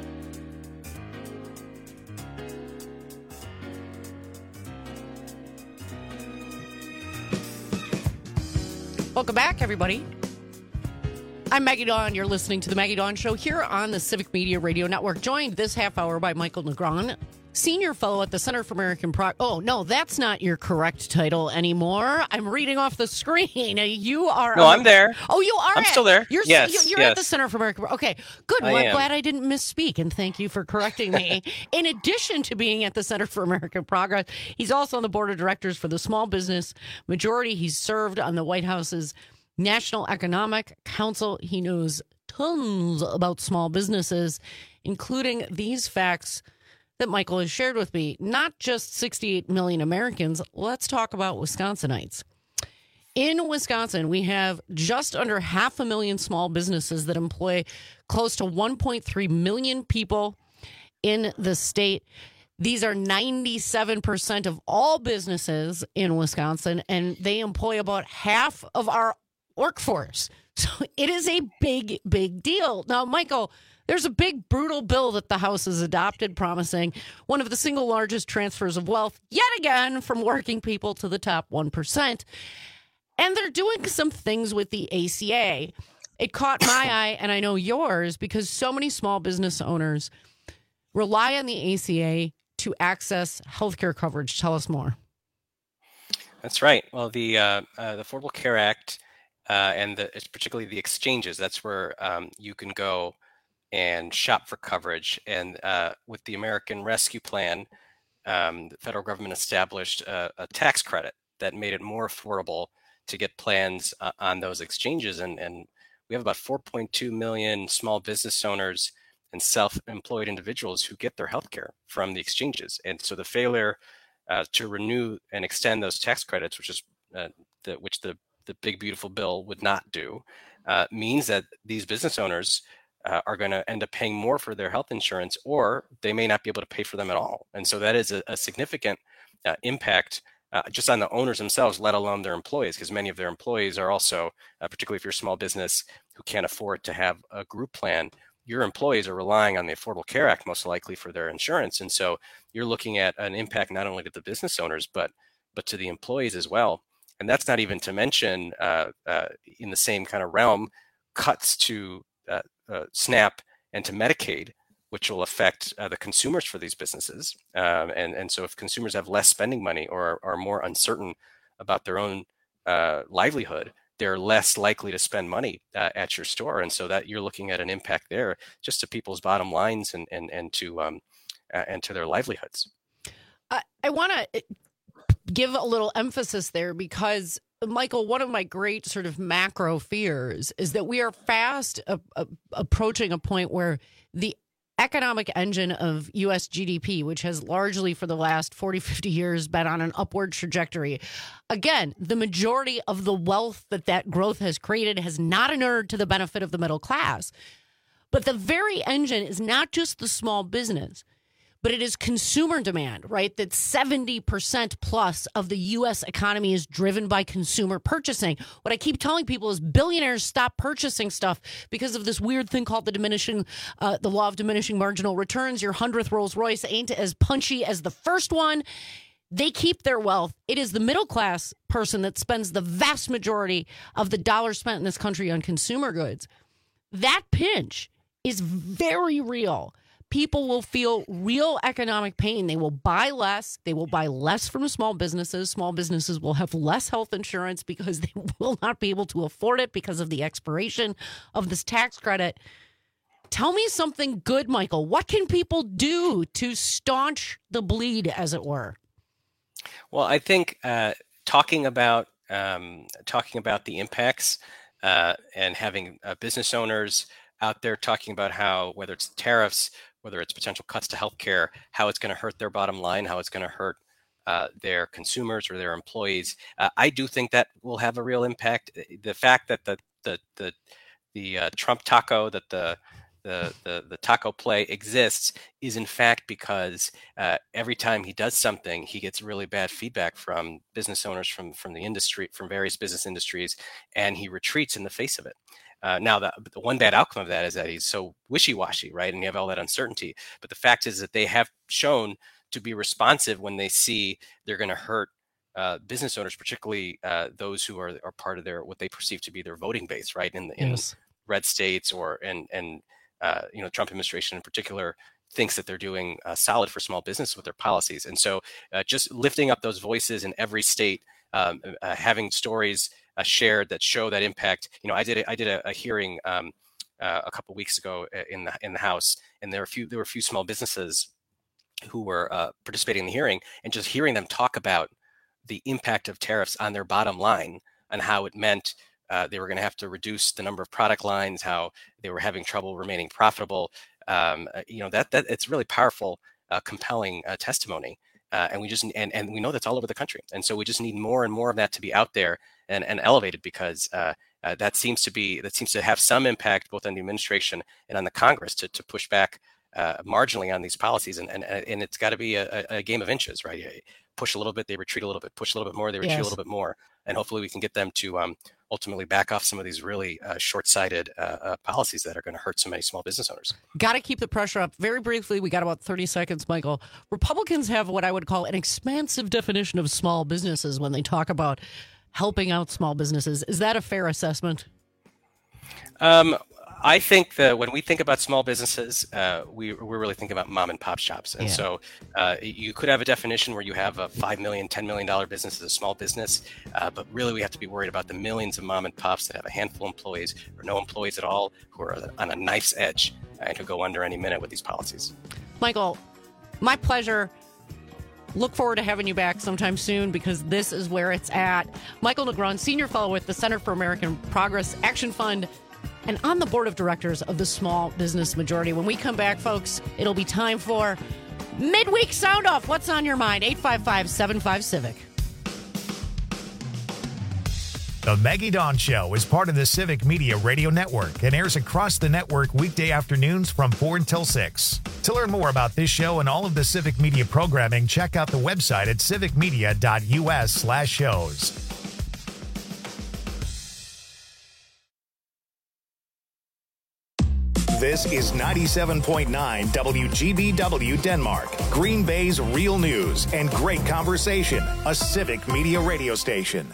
Welcome back, everybody. I'm Maggie Dawn. You're listening to the Maggie Dawn Show here on the Civic Media Radio Network. Joined this half hour by Michael Negron, Senior Fellow at the Center for American Progress. Oh, no, that's not your correct title anymore. I'm reading off the screen. You are... No, I'm there. Oh, you are? I'm at, still there. You're, yes, You're yes. at the Center for American Progress. Okay, good. Well, I I'm am. glad I didn't misspeak, and thank you for correcting me. In addition to being at the Center for American Progress, he's also on the board of directors for the Small Business Majority. He's served on the White House's National Economic Council. He knows tons about small businesses, including these facts that Michael has shared with me. Not just sixty-eight million Americans. Let's talk about Wisconsinites. In Wisconsin, we have just under half a million small businesses that employ close to one point three million people in the state. These are ninety-seven percent of all businesses in Wisconsin, and they employ about half of our workforce. So it is a big, big deal. Now, Michael, there's a big, brutal bill that the House has adopted promising one of the single largest transfers of wealth, yet again, from working people to the top one percent. And they're doing some things with the A C A. It caught my eye, and I know yours, because so many small business owners rely on the A C A to access healthcare coverage. Tell us more. That's right. Well, the uh, uh, the Affordable Care Act uh, and the, particularly the exchanges, that's where um, you can go and shop for coverage. And uh, with the American Rescue Plan, um, the federal government established a, a tax credit that made it more affordable to get plans uh, on those exchanges. And, and we have about four point two million small business owners and self-employed individuals who get their health care from the exchanges. And so the failure uh, to renew and extend those tax credits, which is uh, the, which the, the big, beautiful bill would not do, uh, means that these business owners uh, are going to end up paying more for their health insurance, or they may not be able to pay for them at all. And so that is a, a significant uh, impact uh, just on the owners themselves, let alone their employees, because many of their employees are also, uh, particularly if you're a small business who can't afford to have a group plan, your employees are relying on the Affordable Care Act most likely for their insurance. And so you're looking at an impact not only to the business owners, but but to the employees as well. And that's not even to mention uh, uh, in the same kind of realm, cuts to uh, uh, SNAP and to Medicaid, which will affect uh, the consumers for these businesses. Um, and, and so if consumers have less spending money or are more uncertain about their own uh, livelihood, they're less likely to spend money uh, at your store. And so that you're looking at an impact there just to people's bottom lines and, and, and to um, uh, and to their livelihoods. I, I want to give a little emphasis there because, Michael, one of my great sort of macro fears is that we are fast a, a, approaching a point where the economic engine of U S G D P, which has largely for the last forty, fifty years been on an upward trajectory. Again, the majority of the wealth that that growth has created has not inured to the benefit of the middle class. But the very engine is not just the small business, but it is consumer demand, right? That seventy percent plus of the U S economy is driven by consumer purchasing. What I keep telling people is billionaires stop purchasing stuff because of this weird thing called the diminishing, uh, the law of diminishing marginal returns. Your hundredth Rolls Royce ain't as punchy as the first one. They keep their wealth. It is the middle class person that spends the vast majority of the dollars spent in this country on consumer goods. That pinch is very real. People will feel real economic pain. They will buy less. They will buy less from small businesses. Small businesses will have less health insurance because they will not be able to afford it because of the expiration of this tax credit. Tell me something good, Michael. What can people do to staunch the bleed, as it were? Well, I think uh, talking about um, talking about the impacts uh, and having uh, business owners out there talking about how, whether it's tariffs, whether it's potential cuts to healthcare, how it's going to hurt their bottom line, how it's going to hurt uh, their consumers or their employees. Uh, I do think that will have a real impact. The fact that the the the the uh, Trump taco, that the the the the taco play exists, is in fact because uh, every time he does something, he gets really bad feedback from business owners, from from the industry, from various business industries, and he retreats in the face of it. Uh, now, the, the one bad outcome of that is that he's so wishy-washy, right? And you have all that uncertainty. But the fact is that they have shown to be responsive when they see they're going to hurt uh, business owners, particularly uh, those who are, are part of their, what they perceive to be their voting base, right? In the in yes. red states, or and and uh, you know, Trump administration in particular thinks that they're doing uh, solid for small business with their policies. And so, uh, just lifting up those voices in every state, um, uh, having stories Uh, shared that show that impact. You know, I did a, I did a, a hearing um, uh, a couple of weeks ago in the in the House, and there were a few there were a few small businesses who were uh, participating in the hearing, and just hearing them talk about the impact of tariffs on their bottom line and how it meant uh, they were going to have to reduce the number of product lines, how they were having trouble remaining profitable. Um, you know, that that it's really powerful, uh, compelling uh, testimony. Uh, and we just and, and we know that's all over the country, and so we just need more and more of that to be out there and, and elevated, because uh, uh, that seems to be that seems to have some impact both on the administration and on the Congress to to push back uh, marginally on these policies. And and and it's got to be a, a game of inches, right? You push a little bit, they retreat a little bit. Push a little bit more, they retreat yes. a little bit more. And hopefully we can get them to um, ultimately back off some of these really uh, short-sighted uh, uh, policies that are going to hurt so many small business owners. Got to keep the pressure up. Very briefly, we got about thirty seconds, Michael. Republicans have what I would call an expansive definition of small businesses when they talk about helping out small businesses. Is that a fair assessment? Um, I think that when we think about small businesses, uh, we, we're really thinking about mom and pop shops. And yeah. so uh, you could have a definition where you have a five million dollars, ten million dollars business as a small business, uh, but really we have to be worried about the millions of mom and pops that have a handful of employees or no employees at all who are on a knife's edge and who go under any minute with these policies. Michael, my pleasure. Look forward to having you back sometime soon because this is where it's at. Michael Negron, Senior Fellow with the Center for American Progress Action Fund, and on the board of directors of the Small Business Majority. When we come back, folks, it'll be time for Midweek Sound Off. What's on your mind? eight five five, seven five, Civic. The Maggie Dawn Show is part of the Civic Media Radio Network and airs across the network weekday afternoons from four until six. To learn more about this show and all of the Civic Media programming, check out the website at civicmedia.us slash shows. This is ninety-seven point nine W G B W Denmark, Green Bay's real news and great conversation, a Civic Media radio station.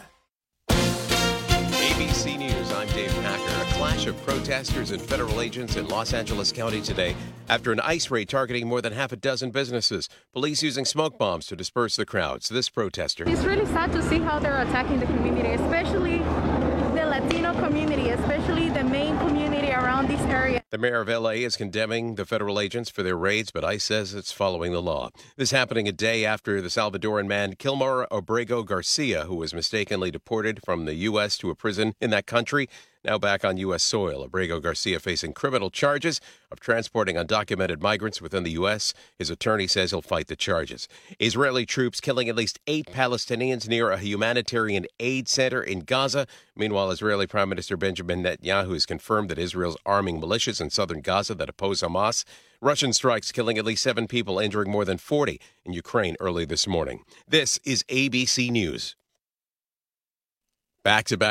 A B C News, I'm Dave Packer. A clash of protesters and federal agents in Los Angeles County today after an ICE raid targeting more than half a dozen businesses. Police using smoke bombs to disperse the crowds. This protester. It's really sad to see how they're attacking the community, especially the Latino community, especially the main community around this area. The mayor of L A is condemning the federal agents for their raids, but ICE says it's following the law. This happening a day after the Salvadoran man Kilmar Obrego Garcia, who was mistakenly deported from the U S to a prison in that country, now back on U S soil. Obrego Garcia facing criminal charges of transporting undocumented migrants within the U S. His attorney says he'll fight the charges. Israeli troops killing at least eight Palestinians near a humanitarian aid center in Gaza. Meanwhile, Israeli Prime Minister Benjamin Netanyahu has confirmed that Israel's arming militias in southern Gaza that oppose Hamas. Russian strikes killing at least seven people, injuring more than forty in Ukraine early this morning. This is A B C News. Back to back.